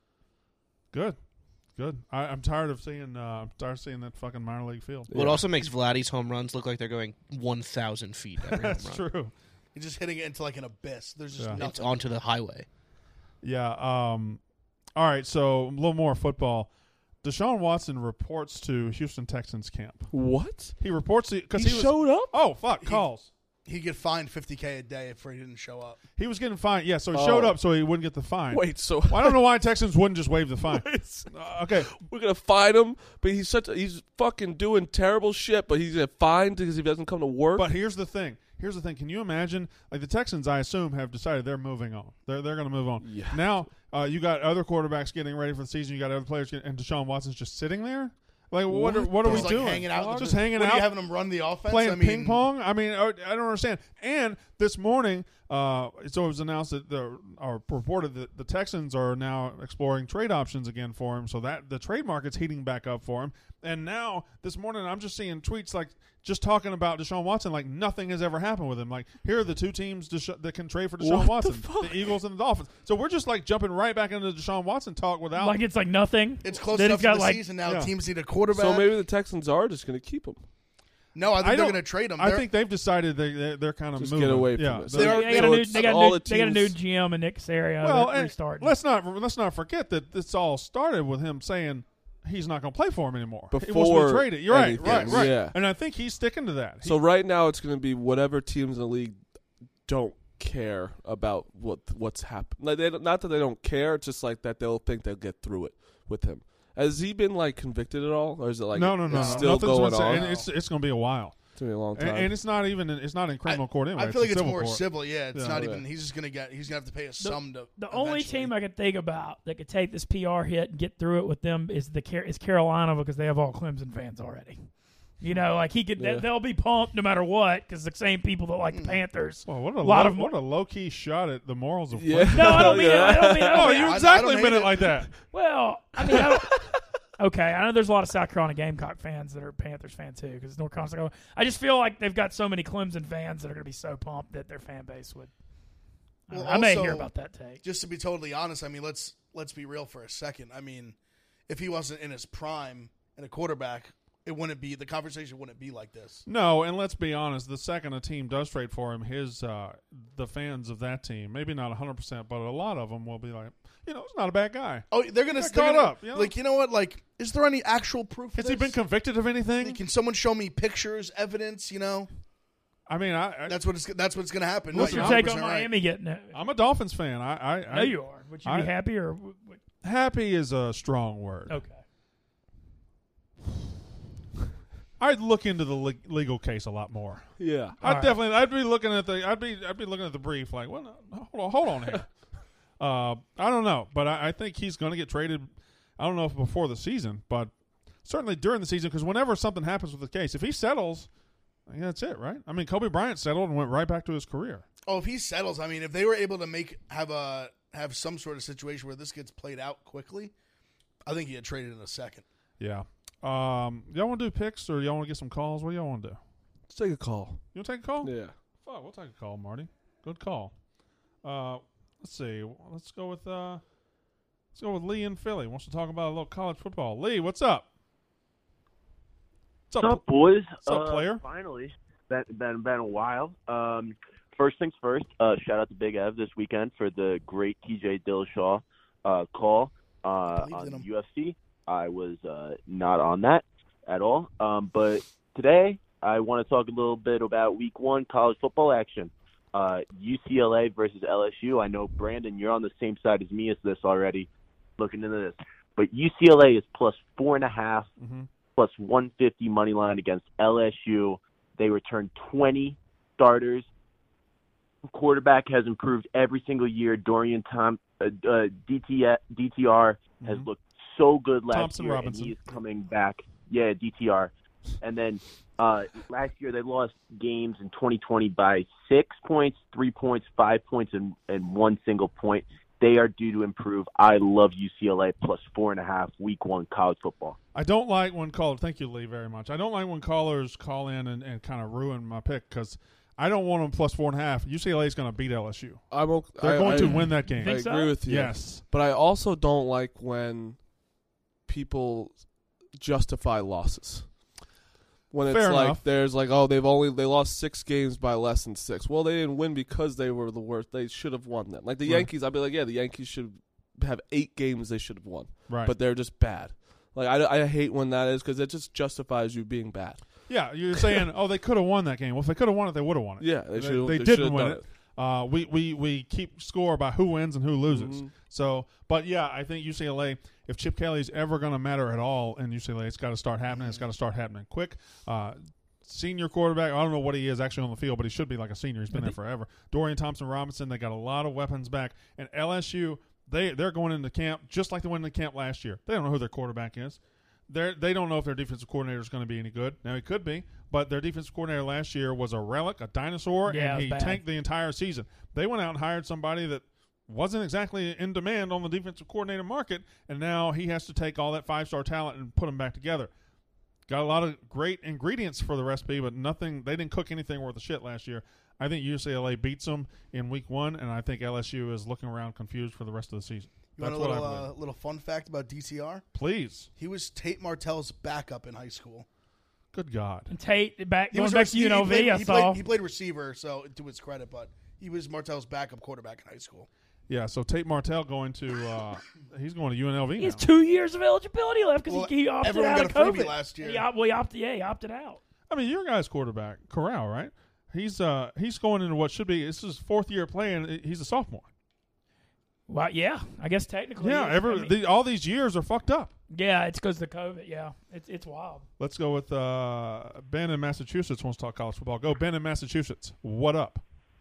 Good, good. I, I'm tired of seeing uh, I'm tired of seeing that fucking minor league field. Well, it also makes Vladdy's home runs look like they're going one thousand feet every home That's run. true. You're just hitting it into like an abyss. There's just Yeah. nothing. It's onto the highway. Yeah. Um. All right. So a little more football. Deshaun Watson reports to Houston Texans camp. What? He reports because He, he, was, showed up. Oh fuck! He- Calls. He'd get fined fifty K a day if he didn't show up. He was getting fined. Yeah. So he Oh. showed up so he wouldn't get the fine. Wait, so Well, I don't know why Texans wouldn't just waive the fine. Uh, okay. we're gonna fine him, but he's such a, he's fucking doing terrible shit, but he's gonna fined because he doesn't come to work. But here's the thing. Here's the thing. Can you imagine? Like the Texans, I assume, have decided they're moving on. They're they're going to move on. Yeah. Now uh, you got other quarterbacks getting ready for the season. You got other players, getting, and Deshaun Watson's just sitting there. Like what? Are, what are we Just like doing? hanging out, Just hanging what, out. Are you having them run the offense? Playing I mean, ping pong. I mean, I I don't understand. And this morning, uh, so it was announced that the or reported that the Texans are now exploring trade options again for him. So that the trade market's heating back up for him. And now this morning, I'm just seeing tweets like just talking about Deshaun Watson, like nothing has ever happened with him. Like here are the two teams Desha- that can trade for Deshaun What the Watson: fuck? the Eagles and the Dolphins. So we're just like jumping right back into the Deshaun Watson talk without. Like it's like nothing. It's close Then enough he's got to the like season now. Yeah. Teams need a quarterback. so maybe the Texans are just gonna keep him. no, I think I they're don't- going to trade him. I They're- think they've decided they they're, they're kind of Just moving. get away from yeah, it. so They they, are- got a so new, it's they got a all new, the they got a new teams- G M in Nick Casario. Well, They're and restarting. let's not let's not forget that this all started with him saying he's not going to play for him anymore. he wants to Before be traded. You're right, anything, right, right. yeah. And I think he's sticking to that. He- So right now it's gonna be whatever teams in the league don't care about what what's happened. Like they don't, not that they don't care, it's just like that they'll think they'll get through it with him. Has he been like convicted at all, or is it like no, no, no, it's no. still Nothing's going been said, on? and it's it's going to be a while, It's gonna be a long and, time. and it's not even in, it's not in criminal court anyway. I feel like in it's civil more court. civil. Yeah, it's Yeah. not Yeah. even. He's just going to get. He's going to have to pay a sum to. The only eventually. team I could think about that could take this P R hit and get through it with them is the Car- is Carolina because they have all Clemson fans already. You know, like he could, Yeah. they'll be pumped no matter what because the same people that like the Panthers. Well, what a lot low, of- what a low key shot at the morals of Yeah. football. No, I don't mean. Yeah. I don't mean. I Oh, don't mean you I- I exactly don't meant hate it it. like that. well, I mean, I don't, okay. I know there's a lot of South Carolina Gamecock fans that are Panthers fans too because North Carolina. I just feel like they've got so many Clemson fans that are going to be so pumped that their fan base would. I, don't Well, know. I may also- hear about that take. Just to be totally honest, I mean, let's let's be real for a second. I mean, if he wasn't in his prime and a quarterback, it wouldn't be the conversation wouldn't be like this. No, and let's be honest. The second a team does trade for him, his uh, the fans of that team, maybe not one hundred percent, but a lot of them will be like, you know, it's not a bad guy. Oh, they're gonna Got they're caught gonna- up, you know? Like, you know what? Like, is there any actual proof? of Has he this? been convicted of anything? Like, can someone show me pictures, evidence? You know, I mean, I, I that's what it's that's what's gonna happen. What's No, your you're take on one hundred percent right. Miami getting it? I'm a Dolphins fan. I, I, I I know you are. Would you I- be happy or? w- w- happy is a strong word. Okay. I'd look into the le- legal case a lot more. yeah. I'd right. definitely. I'd be looking at the. I'd be. I'd be looking at the brief. Like, well, no, hold on, hold on here. uh, I don't know, but I, I think he's going to get traded. I don't know if before the season, but certainly during the season. Because whenever something happens with the case, if he settles, I think that's it, right? I mean, Kobe Bryant settled and went right back to his career. Oh, if he settles, I mean, if they were able to make have a have some sort of situation where this gets played out quickly, I think he had traded in a second. Yeah. Um, y'all want to do picks or y'all want to get some calls? What do y'all want to do? Let's take a call. You want to take a call? Yeah. Fuck, we'll take a call, Marty. Good call. Uh, let's see. Let's go with uh, let's go with Lee in Philly. Wants to talk about a little college football. Lee, what's up? What's up? What's up, boys? What's up, uh, player? Finally, been been been a while. Um, first things first. Uh, shout out to Big Ev this weekend for the great T J Dillashaw uh, call uh, Believed in on him. U F C. I was uh, not on that at all. Um, but today, I want to talk a little bit about Week One college football action. Uh, U C L A versus L S U. I know Brandon, you're on the same side as me as this already. Looking into this, but U C L A is plus four and a half. Mm-hmm. Plus one fifty money line against L S U. They returned twenty starters. Quarterback has improved every single year. Dorian Tom, uh, uh, D T, D T R has Mhm. looked so good last Thompson year, Robinson. and he's coming back. Yeah, D T R. And then uh, last year they lost games in twenty twenty by six points, three points, five points, and, and one single point. they are due to improve. I love U C L A plus four and a half week one college football. I don't like when callers. Thank you, Lee, very much. I don't like when callers call in and, and kind of ruin my pick because I don't want them plus four and a half. U C L A is going to beat L S U. I'm okay. They're I, going I, to win that game. I Think so? agree with you. Yes. But I also don't like when people justify losses. When it's Fair like enough. there's like, oh, they've only they lost six games by less than six. Well, they didn't win because they were the worst. They should have won them. Like the Right. Yankees, I'd be like, yeah, the Yankees should have eight games they should have won. Right. But they're just bad. Like I, I hate when that is because it just justifies you being bad. Yeah, you're saying, oh, they could have won that game. Well, if they could have won it, they would have won it. Yeah, they They, should. they they didn't should've win done it. Uh, we, we, we keep score by who wins and who loses. Mhm. So, but yeah, I think U C L A, if Chip Kelly's ever going to matter at all in U C L A, it's got to start happening. It's got to start happening quick. Uh, senior quarterback, I don't know what he is actually on the field, but he should be like a senior. He's been there forever. Dorian Thompson-Robinson, they got a lot of weapons back. And L S U, they, they're going into camp just like they went into camp last year. They don't know who their quarterback is. They're, they don't know if their defensive coordinator is going to be any good. Now, he could be, but their defensive coordinator last year was a relic, a dinosaur, Yeah, it and was he bad. tanked the entire season. They went out and hired somebody that wasn't exactly in demand on the defensive coordinator market, and now he has to take all that five-star talent and put them back together. Got a lot of great ingredients for the recipe, but nothing. They didn't cook anything worth a shit last year. I think U C L A beats them in week one, and I think L S U is looking around confused for the rest of the season. You That's want a what little I believe. uh, little fun fact about D T R? Please. He was Tate Martell's backup in high school. Good God. And Tate back He going was back rec- to he- U N L V. He played, I he, saw. played, he played receiver, so to his credit, but he was Martell's backup quarterback in high school. Yeah, so Tate Martell going to uh, he's going to U N L V He now. has two years of eligibility left because Well, he, he opted everyone out got of a freebie COVID last year. He, op- well, he opted. Yeah, he opted out. I mean, your guy's quarterback, Corral, right? He's uh he's going into what should be this is his fourth year playing. He's a sophomore. Well, yeah, I guess technically. Yeah, yes. every I mean, the, all these years are fucked up. yeah, it's because of the COVID. Yeah, it's it's wild. Let's go with uh, Ben in Massachusetts wants to talk college football. Go, Ben in Massachusetts. What up?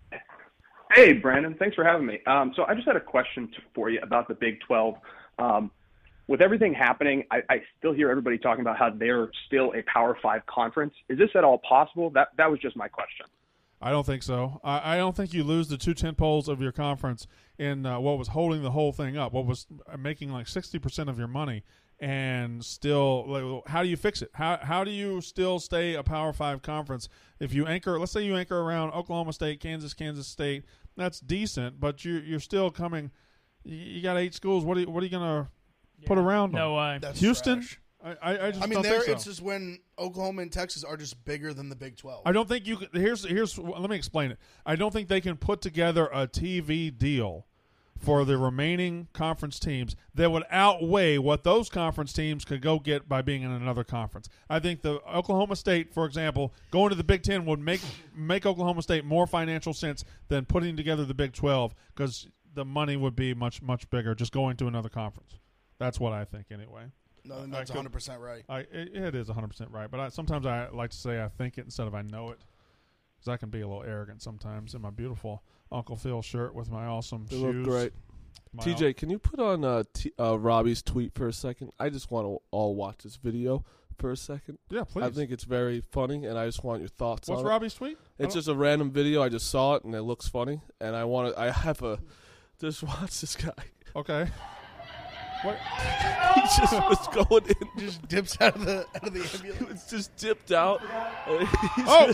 Hey, Brandon. Thanks for having me. Um, so I just had a question to, for you about the Big twelve. Um, with everything happening, I, I still hear everybody talking about how they're still a Power Five conference. Is this at all possible? That that was just my question. I don't think so. I, I don't think you lose the two tent poles of your conference in uh, what was holding the whole thing up, what was making like sixty percent of your money, and still, like, how do you fix it? How how do you still stay a Power Five conference if you anchor? Let's say you anchor around Oklahoma State, Kansas, Kansas State. That's decent, but you you're still coming. You, you got eight schools. What are you, what are you gonna put around them? No way. That's Houston. trash. I, I, I just I mean, don't there think so. it's just when Oklahoma and Texas are just bigger than the Big twelve. I don't think you. Can, here's here's. Let me explain it. I don't think they can put together a T V deal for the remaining conference teams that would outweigh what those conference teams could go get by being in another conference. I think the Oklahoma State, for example, going to the Big Ten would make make Oklahoma State more financial sense than putting together the Big twelve because the money would be much much bigger just going to another conference. That's what I think anyway. No, I that's could- one hundred percent right. I it, it is one hundred percent right, but I, sometimes I like to say I think it instead of I know it, because I can be a little arrogant sometimes in my beautiful Uncle Phil shirt with my awesome They shoes. look great. my T J, can you put on uh, T- uh, Robbie's tweet for a second? I just want to all watch this video for a second. al- yeah, please. I think it's very funny, and I just want your thoughts What's on it. Robbie's tweet? I It's don't- just a random video. I just saw it, and it looks funny, and I want to. I have a. Just watch this guy. okay. What? He just was going in. Just dips out of the out of the He ambulance. was just dipped out. He's Oh,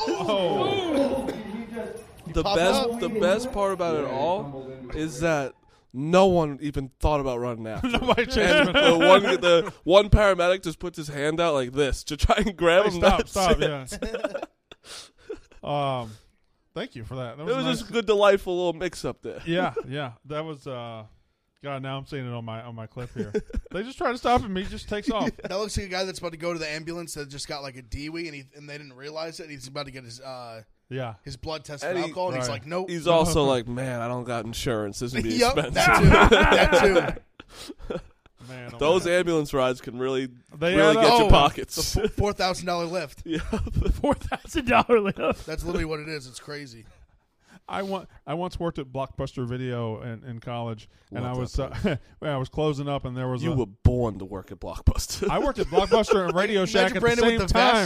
oh. the popped best up. the best part about it all is that no one even thought about running after him. Nobody changed And him. the one the one paramedic just puts his hand out like this to try and grab Hey, him. stop, That's stop, it. yeah. um, thank you for that. That It was, was nice. just a good, delightful little mix up there. Yeah, yeah. That was. uh God, now I'm seeing it on my on my clip here. They just try to stop him. He just takes off. That looks like a guy that's about to go to the ambulance that just got like a D W I, and he and they didn't realize it. And he's about to get his uh Yeah. his blood test for And he- alcohol, and he's right. like, nope. He's also like, man, I don't got insurance. This would be Yup, expensive. that too. That too. Man, oh, Those man. ambulance rides can really, They really add get up. your Oh, pockets. Four thousand dollar lift. yeah. Four thousand dollar lift. That's literally what it is. It's crazy. I want. I once worked at Blockbuster Video in, in college, and Love I was that uh, when I was closing up, and there was You a, were born to work at Blockbuster. I worked at Blockbuster and Radio Shack Imagine at Brandon the same with the time. vest.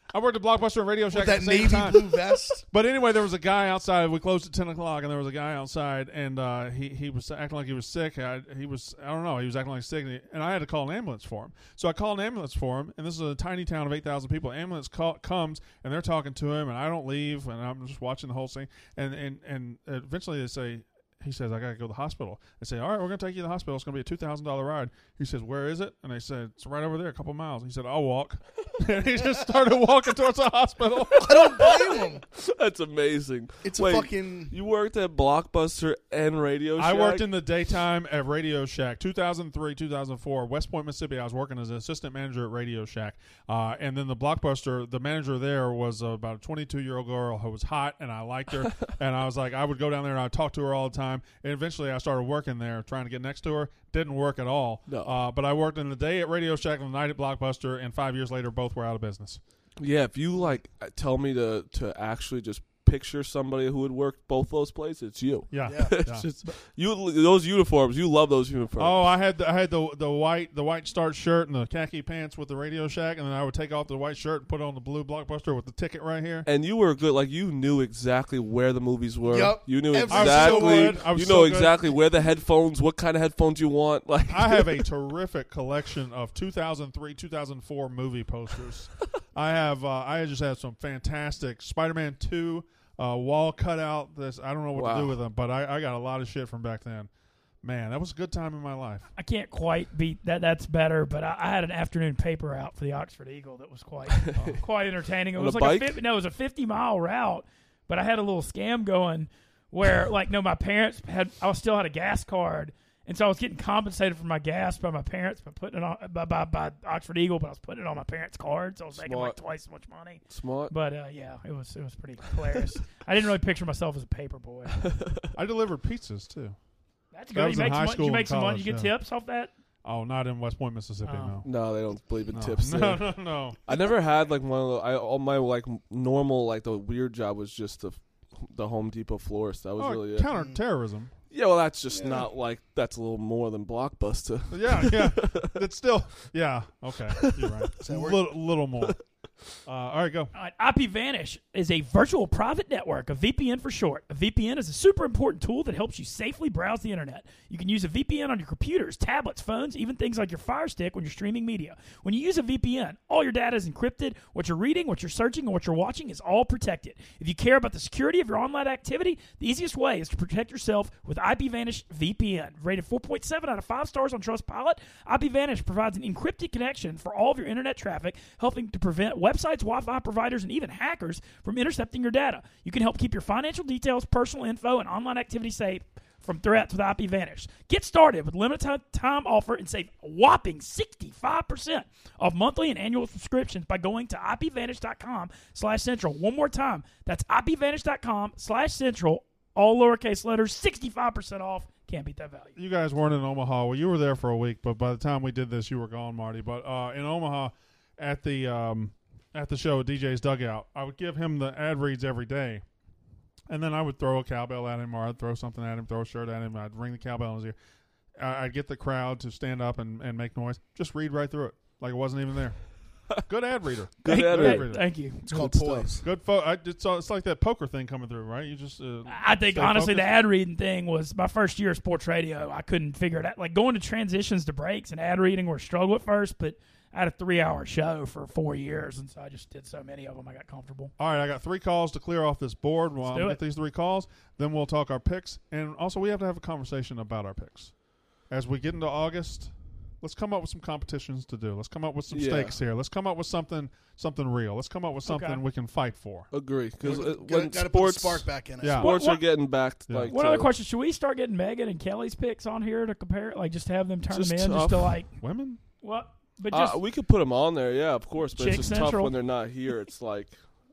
I worked at Blockbuster and Radio Shack With at that the same navy time. blue vest. But anyway, there was a guy outside. We closed at ten o'clock, and there was a guy outside, and uh, he he was acting like he was sick. I, he was I don't know. He was acting like sick, and, he, and I had to call an ambulance for him. So I called an ambulance for him, and this is a tiny town of eight thousand people. Ambulance call, comes, and they're talking to him, and I don't leave, and I'm just watching the whole thing. And and and eventually they say. He says, I got to go to the hospital. They say, all right, we're going to take you to the hospital. It's going to be a two thousand dollars ride. He says, where is it? And they said, it's right over there, a couple miles. He said, I'll walk. And he just started walking towards the hospital. I don't blame him. That's amazing. It's Wait, a fucking. You worked at Blockbuster and Radio Shack? I worked in the daytime at Radio Shack. two thousand three, two thousand four, West Point, Mississippi. I was working as an assistant manager at Radio Shack. Uh, and then the Blockbuster, the manager there was uh, about a twenty-two-year-old girl who was hot, and I liked her. And I was like, I would go down there and I would talk to her all the time. And eventually I started working there, trying to get next to her. Didn't work at all. No. Uh, but I worked in the day at Radio Shack and the night at Blockbuster, and five years later, both were out of business. Yeah, if you like tell me to, to actually just picture somebody who would work both those places, it's you. Yeah. Yeah. It's Yeah. just you. Those uniforms, you love those uniforms. Oh, I had the, I had the the white the white starch shirt and the khaki pants with the Radio Shack, and then I would take off the white shirt and put on the blue Blockbuster with the ticket right here. And you were good. Like you knew exactly where the movies were. Yep. You knew Every exactly. single one. I was You so know good. exactly where the headphones, what kind of headphones you want. Like I have a terrific collection of two thousand three, two thousand four movie posters. I have uh, I just have some fantastic Spider-Man two uh, wall cutout. This I don't know what Wow. to do with them, but I, I got a lot of shit from back then. Man, that was a good time in my life. I can't quite beat that. That's better, but I, I had an afternoon paper out for the Oxford Eagle that was quite uh, quite entertaining. It On was a like bike? a fifty, no, it was a fifty mile route, but I had a little scam going where, like, no, my parents had. I still had a gas card, and so I was getting compensated for my gas by my parents by putting it on by by, by Oxford Eagle, but I was putting it on my parents' card, so I was making like Smart. twice as much money. smart. But uh, yeah, it was it was pretty hilarious. I didn't really picture myself as a paper boy. I delivered pizzas too. That's That good. was You in make high some, mon- school you and make some money. college, You get yeah. tips off that. Oh, not in West Point, Mississippi. Oh. No. No, they don't believe in No. tips. No, there. no, no. I never had like one of the. I all my like normal like the weird job was just the the Home Depot florist. That was Oh, really it. counterterrorism. Yeah, well, that's just not like that's a little more than Blockbuster. Yeah, yeah. It's still, yeah. Okay, you're right. Does that work? Little, little more. Uh, all right, go. All right, I P Vanish is a virtual private network, a V P N for short. A V P N is a super important tool that helps you safely browse the internet. You can use a V P N on your computers, tablets, phones, even things like your Fire Stick when you're streaming media. When you use a V P N, all your data is encrypted. What you're reading, what you're searching, and what you're watching is all protected. If you care about the security of your online activity, the easiest way is to protect yourself with I P Vanish V P N. Rated four point seven out of five stars on Trustpilot, I P Vanish provides an encrypted connection for all of your internet traffic, helping to prevent websites, Wi-Fi providers, and even hackers from intercepting your data. You can help keep your financial details, personal info, and online activity safe from threats with I P Vanish. Get started with limited time offer and save a whopping sixty-five percent off monthly and annual subscriptions by going to ipvanish.com slash central. One more time, that's ipvanish.com slash central, all lowercase letters, sixty-five percent off. Can't beat that value. You guys weren't in Omaha. Well, you were there for a week, but by the time we did this, you were gone, Marty. But uh, in Omaha, at the um, at the show, D J's Dugout, I would give him the ad reads every day. And then I would throw a cowbell at him, or I'd throw something at him, throw a shirt at him. I'd ring the cowbell in his ear. I- I'd get the crowd to stand up and, and make noise. Just read right through it, like it wasn't even there. Good ad reader. Good Thank, ad thank- reader. thank you. It's called Good stuff. poise. Good fo- I, it's, uh, it's like that poker thing coming through, right? You just uh, I think stay honestly the focused. ad reading thing was my first year of sports radio. I couldn't figure it out. Like going to transitions to breaks and ad reading were a struggle at first, but I had a three hour show for four years, and so I just did so many of them I got comfortable. All right, I got three calls to clear off this board. Well, do I'll it. get these three calls. Then we'll talk our picks. And also, we have to have a conversation about our picks. As we get into August, let's come up with some competitions to do. Let's come up with some Yeah. stakes here. Let's come up with something something real. Let's come up with something Okay. we can fight for. Agree, because Gotta, when gotta put the sports spark back in it. Yeah. sports What- are what- getting back. Yeah. Like One to- other question: should we start getting Megan and Kelly's picks on here to compare? Like just have them turn Just them in, tough. just to like Women? what? But Uh, just we could put them on there, yeah, of course. But Chick it's just Central. tough when they're not here. It's like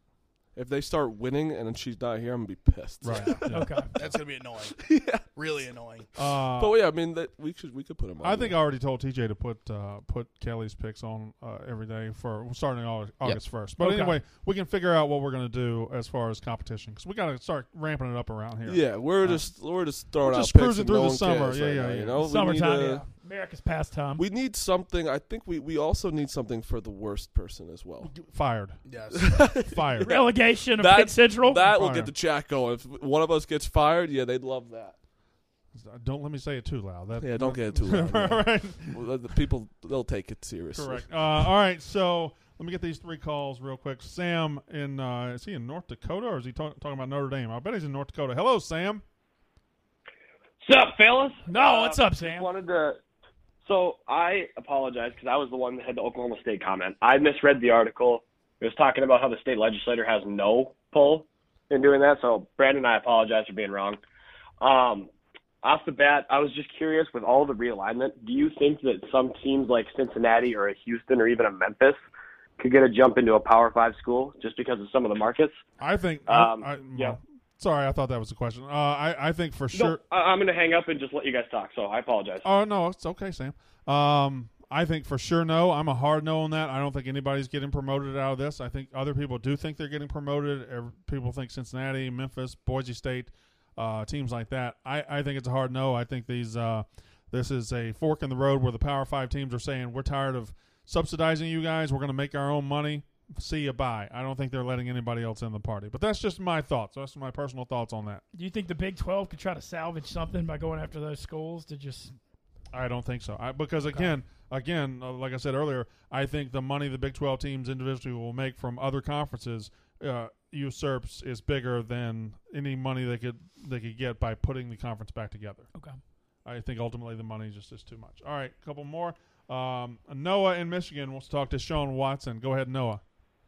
if they start winning and then she's not here, I'm gonna be pissed. Right. Yeah. okay. That's gonna be annoying. yeah. Really annoying. Uh, But yeah, I mean, that we should we could put them on. I think I there. already told T J to put uh, put Kelly's picks on uh, every day for starting August, August first. But Okay. anyway, we can figure out what we're going to do as far as competition because we got to start ramping it up around here. Yeah, we're Uh, just we're just throwing we're out just picks cruising and through no the one summer. cares Yeah, right yeah, now, yeah. You know, Summertime, we need, yeah. uh, America's pastime. We need something. I think we, we also need something for the worst person as well. Fired. Yes. Fired. Relegation of That- Pitt Central. That will Fire. get the chat going. If one of us gets fired, yeah, they'd love that. Don't let me say it too loud. That, Yeah, don't get it too loud. All yeah. right. Well, the people, they'll take it seriously. Correct. Uh, all right. So let me get these three calls real quick. Sam in uh, is he in North Dakota or is he talk, talking about Notre Dame? I bet he's in North Dakota. Hello, Sam. What's up, fellas? No, what's up, Sam? Wanted to. So I apologize because I was the one that had the Oklahoma State comment. I misread the article. It was talking about how the state legislature has no pull in doing that. So Brandon, I apologize for being wrong. Um, off the bat, I was just curious with all the realignment. Do you think that some teams like Cincinnati or a Houston or even a Memphis could get a jump into a Power Five school just because of some of the markets? I think. Um, I, I, yeah. Sorry, I thought that was a question. Uh, I I think for sure. No, I- I'm going to hang up and just let you guys talk. So I apologize. Oh no, it's okay, Sam. Um, I think for sure no. I'm a hard no on that. I don't think anybody's getting promoted out of this. I think other people do think they're getting promoted. Every, people think Cincinnati, Memphis, Boise State, uh, teams like that. I, I think it's a hard no. I think these uh, this is a fork in the road where the Power Five teams are saying we're tired of subsidizing you guys. We're going to make our own money. See you, bye. I don't think they're letting anybody else in the party. But that's just my thoughts. That's my personal thoughts on that. Do you think the Big twelve could try to salvage something by going after those schools to just I don't think so. I, because again, again, uh, like I said earlier, I think the money the Big twelve teams individually will make from other conferences uh, usurps is bigger than any money they could they could get by putting the conference back together. Okay. I think ultimately the money just is too much. All right, a couple more. Um, Noah in Michigan wants to talk to Sean Watson. Go ahead, Noah.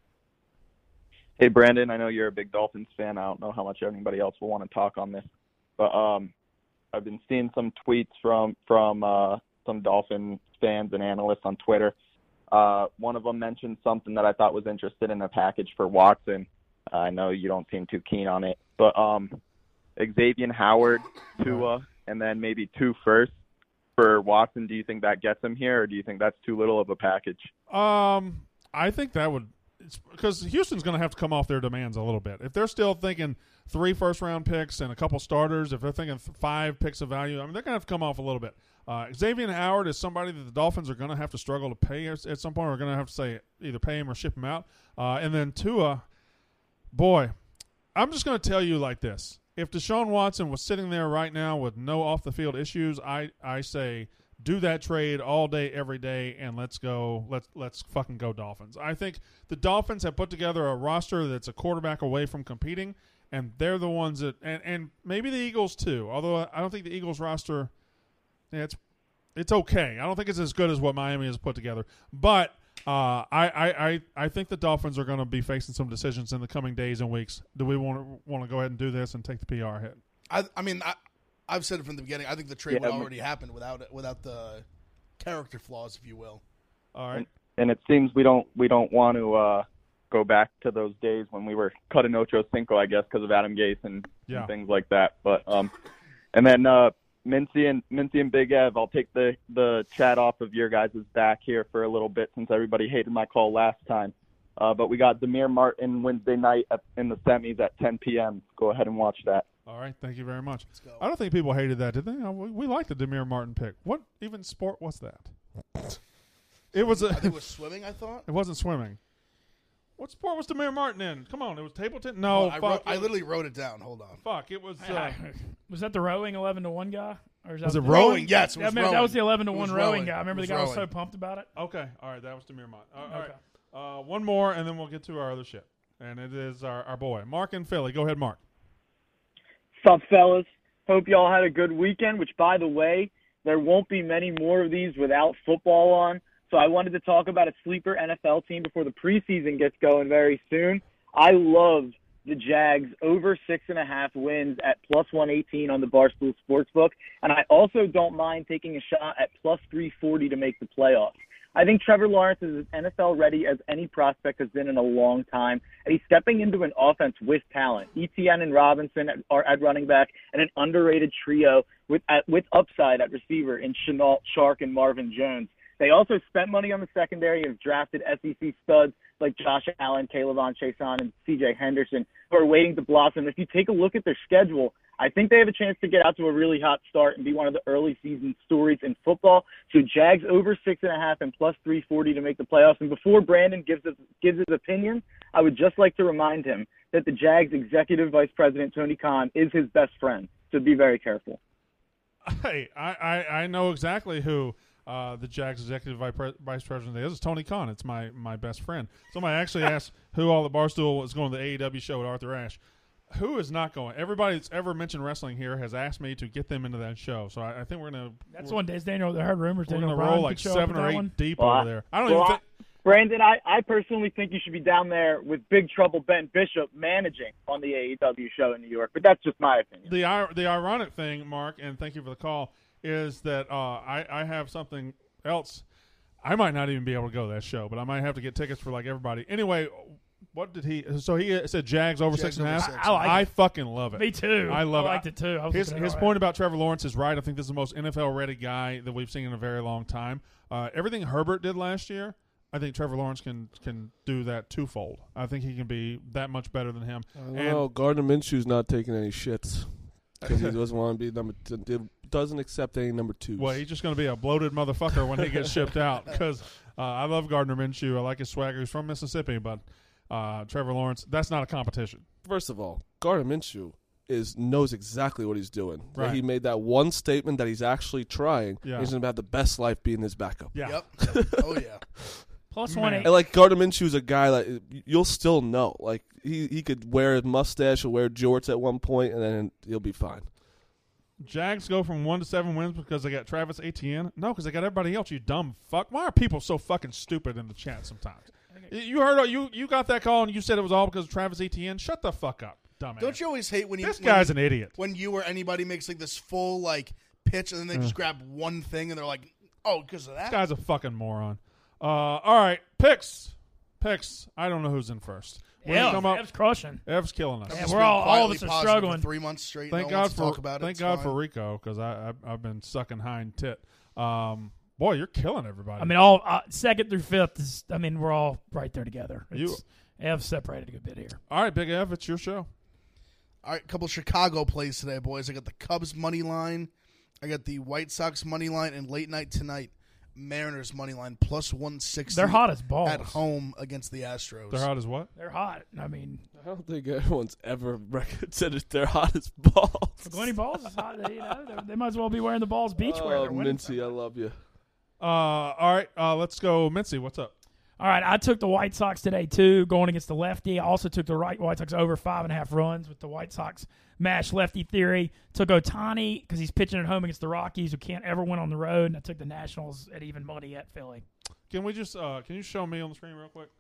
Hey, Brandon, I know you're a big Dolphins fan. I don't know how much anybody else will want to talk on this, but um, I've been seeing some tweets from from uh, some Dolphin fans and analysts on Twitter. Uh, one of them mentioned something that I thought was interesting in the package for Watson. Uh, I know you don't seem too keen on it, but um, Xavier Howard, Tua, and then maybe two firsts for Watson. Do you think that gets him here, or do you think that's too little of a package? Um, I think that would it's because Houston's going to have to come off their demands a little bit. If they're still thinking three first-round picks and a couple starters, if they're thinking five picks of value, I mean, they're going to have to come off a little bit. Uh, Xavier Howard is somebody that the Dolphins are going to have to struggle to pay at, at some point. Or going to have to say either pay him or ship him out. Uh, and then Tua, boy, I'm just going to tell you like this. If Deshaun Watson was sitting there right now with no off-the-field issues, I, I say – do that trade all day, every day, and let's go. Let's let's fucking go Dolphins. I think the Dolphins have put together a roster that's a quarterback away from competing, and they're the ones that, and, and maybe the Eagles too. Although I don't think the Eagles roster, yeah, it's it's okay. I don't think it's as good as what Miami has put together. But uh, I, I, I I think the Dolphins are going to be facing some decisions in the coming days and weeks. Do we want to want to go ahead and do this and take the P R hit? I, I mean, I, I've said it from the beginning. I think the trade Yeah, would already happen without it, without the character flaws, if you will. All right. And, and it seems we don't we don't want to uh, go back to those days when we were cutting Ocho Cinco, I guess, because of Adam Gase and, Yeah. and things like that. But um, and then uh, Mincy and Mincy and Big Ev, I'll take the the chat off of your guys' back here for a little bit since everybody hated my call last time. Uh, but we got Demir Martin Wednesday night at, in the semis at ten p.m. Go ahead and watch that. All right, thank you very much. Let's go. I don't think people hated that, did they? Uh, We, we liked the Demir Martin pick. What even sport was that? It was a. I think it was swimming, I thought. It wasn't swimming. What sport was Demir Martin in? Come on, it was table tennis. No, Oh, I, fuck. wrote, it I was- literally wrote it down. Hold on. fuck. It was. I- Uh, I- was that the rowing eleven to one guy? Or is that Was it the- rowing? Yes, it Yeah, was I mean, rowing. that was the eleven to It one was rowing rowing. guy. I remember It the was guy was so rowing. pumped about it. okay, all right. That was Demir Martin. All Okay. right. Uh, one more, and then we'll get to our other shit. And it is our, our boy Mark in Philly. Go ahead, Mark. Sup, fellas? Hope y'all had a good weekend, which, by the way, there won't be many more of these without football on. So I wanted to talk about a sleeper N F L team before the preseason gets going very soon. I love the Jags over six and a half wins at plus one eighteen on the Barstool Sportsbook. And I also don't mind taking a shot at plus three forty to make the playoffs. I think Trevor Lawrence is as N F L ready as any prospect has been in a long time, and he's stepping into an offense with talent. E T N and Robinson are at running back, and an underrated trio with at, with upside at receiver in Chenault, Shark, and Marvin Jones. They also spent money on the secondary and have drafted S E C studs like Josh Allen, Kayvon Chason, and C J Henderson, who are waiting to blossom. If you take a look at their schedule, I think they have a chance to get out to a really hot start and be one of the early season stories in football. So Jags over six and a half and plus three forty to make the playoffs. And before Brandon gives his, gives his opinion, I would just like to remind him that the Jags executive vice president, Tony Khan, is his best friend. So be very careful. Hey, I, I, I know exactly who uh, the Jags executive vice president is. It's Tony Khan. It's my, my best friend. Somebody actually asked who all the Barstool was going to the A E W show with Arthur Ashe. Who is not going? Everybody that's ever mentioned wrestling here has asked me to get them into that show. So I, I think we're going to. That's one Days Daniel. I heard rumors. We're going to roll like seven or eight one. deep well, over there. I don't well, even think. Brandon, I, I personally think you should be down there with Big Trouble Ben Bishop managing on the A E W show in New York, but that's just my opinion. The the ironic thing, Mark, and thank you for the call, is that uh, I, I have something else. I might not even be able to go to that show, but I might have to get tickets for like everybody. Anyway, what did he? So he said Jags over Jags six and a half. over I, like I fucking love it. Me too. I love I it. liked it too. I was his looking at his it point right. about Trevor Lawrence is right. I think this is the most N F L ready guy that we've seen in a very long time. Uh, everything Herbert did last year, I think Trevor Lawrence can can do that twofold. I think he can be that much better than him. I don't And- know. Gardner Minshew's not taking any shits because he doesn't want to be number two. Doesn't accept any number twos. Well, he's just going to be a bloated motherfucker when he gets shipped out because uh, I love Gardner Minshew. I like his swagger. He's from Mississippi, but uh, Trevor Lawrence, that's not a competition. First of all, Gardner Minshew is knows exactly what he's doing. Right. He made that one statement that he's actually trying. Yeah. He's going to have the best life being his backup. Yeah. Yep. Oh, yeah. Plus Man. one eight. And like Gardner Minshew's a guy that you'll still know. Like he, he could wear a mustache or wear jorts at one point, and then he'll be fine. Jags go from one to seven wins because they got Travis Etienne? No, because they got everybody else, you dumb fuck. Why are people so fucking stupid in the chat sometimes? You heard you you got that call and you said it was all because of Travis Etienne? Shut the fuck up, dumbass. Don't you always hate when you This when guy's you- an idiot. when you or anybody makes like this full like pitch and then they just grab one thing and they're like, oh, because of This that. guy's a fucking moron. Uh, all right, picks. Picks. I don't know who's in first. When you Yeah, come up, Ev's crushing. Ev's killing us. Yeah, Just we're been all- all of quietly us are positive struggling. for three months straight. Thank no one God wants to for talk about it. thank It's God fine. for Rico because I I've, I've been sucking hind tit. Um, boy, you're killing everybody. I mean, all uh, second through fifth is. I mean, we're all right there together. You- It's, Ev separated a good bit here. all right, Big Ev, it's your show. All right, couple Chicago plays today, boys. I got the Cubs money line. I got the White Sox money line, and late night tonight, Mariners money line plus one sixty. They're hot as balls at home against the Astros. They're hot as what? They're hot. I mean, I don't think everyone's ever considered their hottest balls. for Glenny Balls is hot. You know, they- they might as well be wearing the Balls beach wear. Oh, They're winning. Mincy, I love you. Uh, all right, uh, let's go, Mincy. What's up? All right, I took the White Sox today too, going against the lefty. I also took the right White Sox over five and a half runs with the White Sox mash lefty theory. Took Ohtani because he's pitching at home against the Rockies, who can't ever win on the road. And I took the Nationals at even money at Philly. Can we just uh, can you show me on the screen real quick?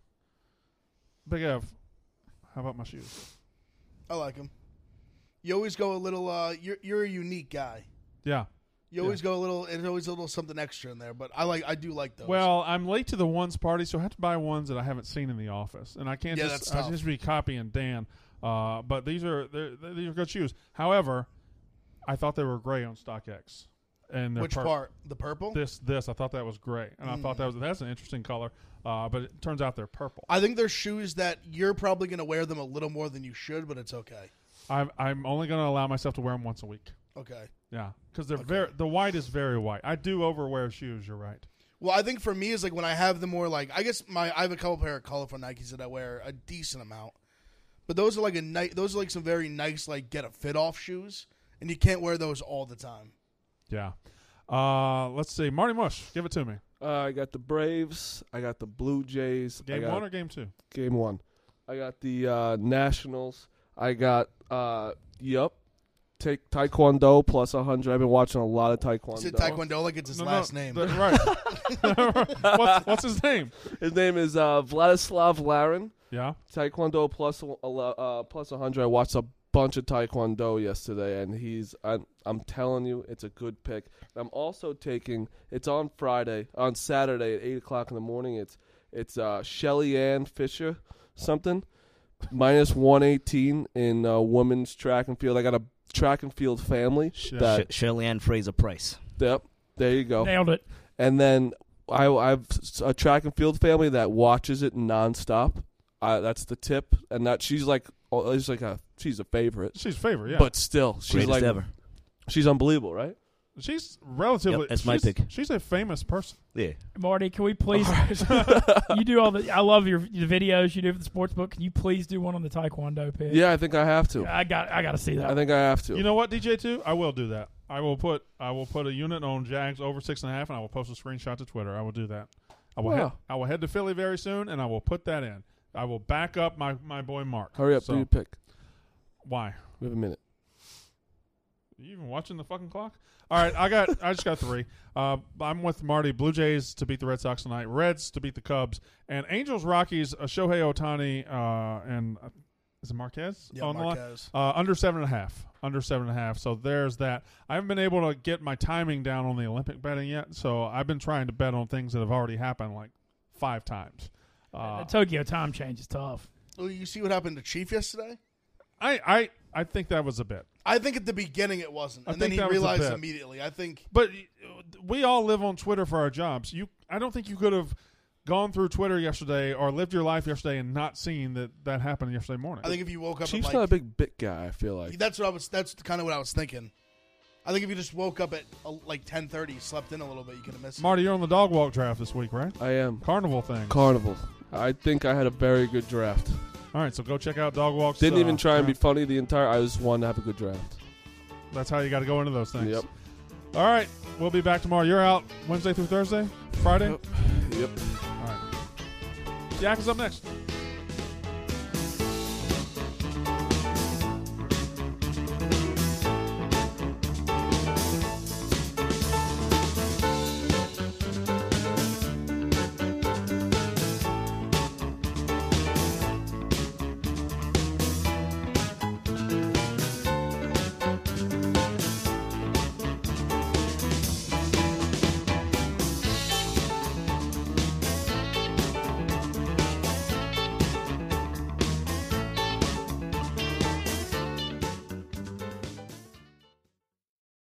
Big Ev, how about my shoes? I like them. You always go a little. Uh, you're you're a unique guy. Yeah. You always go a little. There's always a little something extra in there, but I like. I do like those. Well, I'm late to the ones party, so I have to buy ones that I haven't seen in the office, and I can't Yeah, just that's I tough. just be copying Dan. Uh, but these are they're, these are good shoes. However, I thought they were gray on StockX, and they're which pur- part? The purple. This this I thought that was gray, and I thought that was that's an interesting color. Uh, but it turns out they're purple. I think they're shoes that you're probably going to wear them a little more than you should, but it's okay. I'm I'm only going to allow myself to wear them once a week. Okay. Yeah, because they're very the white is very white. I do overwear shoes. You're right. Well, I think for me is like when I have the more like I guess my I have a couple pair of colorful Nikes that I wear a decent amount, but those are like a nice. Those are like some very nice like get a fit off shoes, and you can't wear those all the time. Yeah. Uh, let's see, Marty Mush, give it to me. Uh, I got the Braves. I got the Blue Jays. I Game got one or game two? Game one. I got the uh, Nationals. I got, uh, yep, take Taekwondo plus one hundred. I've been watching a lot of Taekwondo. Is it Taekwondo like it's his No, no, last name? the- right. what's, what's his name? His name is uh, Vladislav Larin. Yeah. Taekwondo plus uh, plus one hundred. I watched a bunch of Taekwondo yesterday, and he's I'm, I'm telling you, it's a good pick. I'm also taking. It's on Friday, on Saturday at eight o'clock in the morning. It's it's uh, Shelly Ann Fisher something minus one eighteen in uh, women's track and field. I got a track and field family. That, Sh- Shirley Ann Fraser Price. Yep, there you go. Nailed it. And then I, I have a track and field family that watches it nonstop. Uh, that's the tip, and that she's like oh, it's like a she's a favorite. She's a favorite, yeah. But still, she's Greatest like ever. She's unbelievable, right? She's relatively. Yep, that's my she's, pick. She's a famous person. Yeah. Marty, can we please? You do all the. I love your the videos you do for the sports book. Can you please do one on the Taekwondo pick? Yeah, I think I have to. I got. I got to see that. I think I have to. You know what, D J two? I will do that. I will put. I will put a unit on Jags over six and a half, and I will post a screenshot to Twitter. I will do that. I will. Wow. Head, I will head to Philly very soon, and I will put that in. I will back up my, my boy Mark. Hurry up, so, do your pick. Why? We have a minute. Are you even watching the fucking clock? All right, I got. I just got three. Uh, I'm with Marty. Blue Jays to beat the Red Sox tonight. Reds to beat the Cubs. And Angels Rockies. Uh, Shohei Ohtani uh, and uh, is it Marquez? Yeah, on the line? Marquez. Uh, under seven and a half. Under seven and a half. So there's that. I haven't been able to get my timing down on the Olympic betting yet. So I've been trying to bet on things that have already happened like five times. Uh, the Tokyo time change is tough. Oh, you see what happened to Chief yesterday? I, I I think that was a bit. I think at the beginning it wasn't, I and then think he that was a realized bit. immediately. I think, But we all live on Twitter for our jobs. You, I don't think you could have gone through Twitter yesterday or lived your life yesterday and not seen that that happened yesterday morning. I think if you woke up, Chief's at not a like, big bit guy. I feel like that's what I was. That's kind of what I was thinking. I think if you just woke up at uh, like ten thirty, slept in a little bit, you could have missed. Marty, you're on the dog walk draft this week, right? I am. Carnival thing. Carnival. I think I had a very good draft. All right, so go check out Dog Walks. Didn't uh, even try and be draft. funny the entire. I just wanted to have a good draft. That's how you got to go into those things. Yep. All right, we'll be back tomorrow. You're out Wednesday through Thursday, Friday. Yep. Yep. All right. Yak is up next.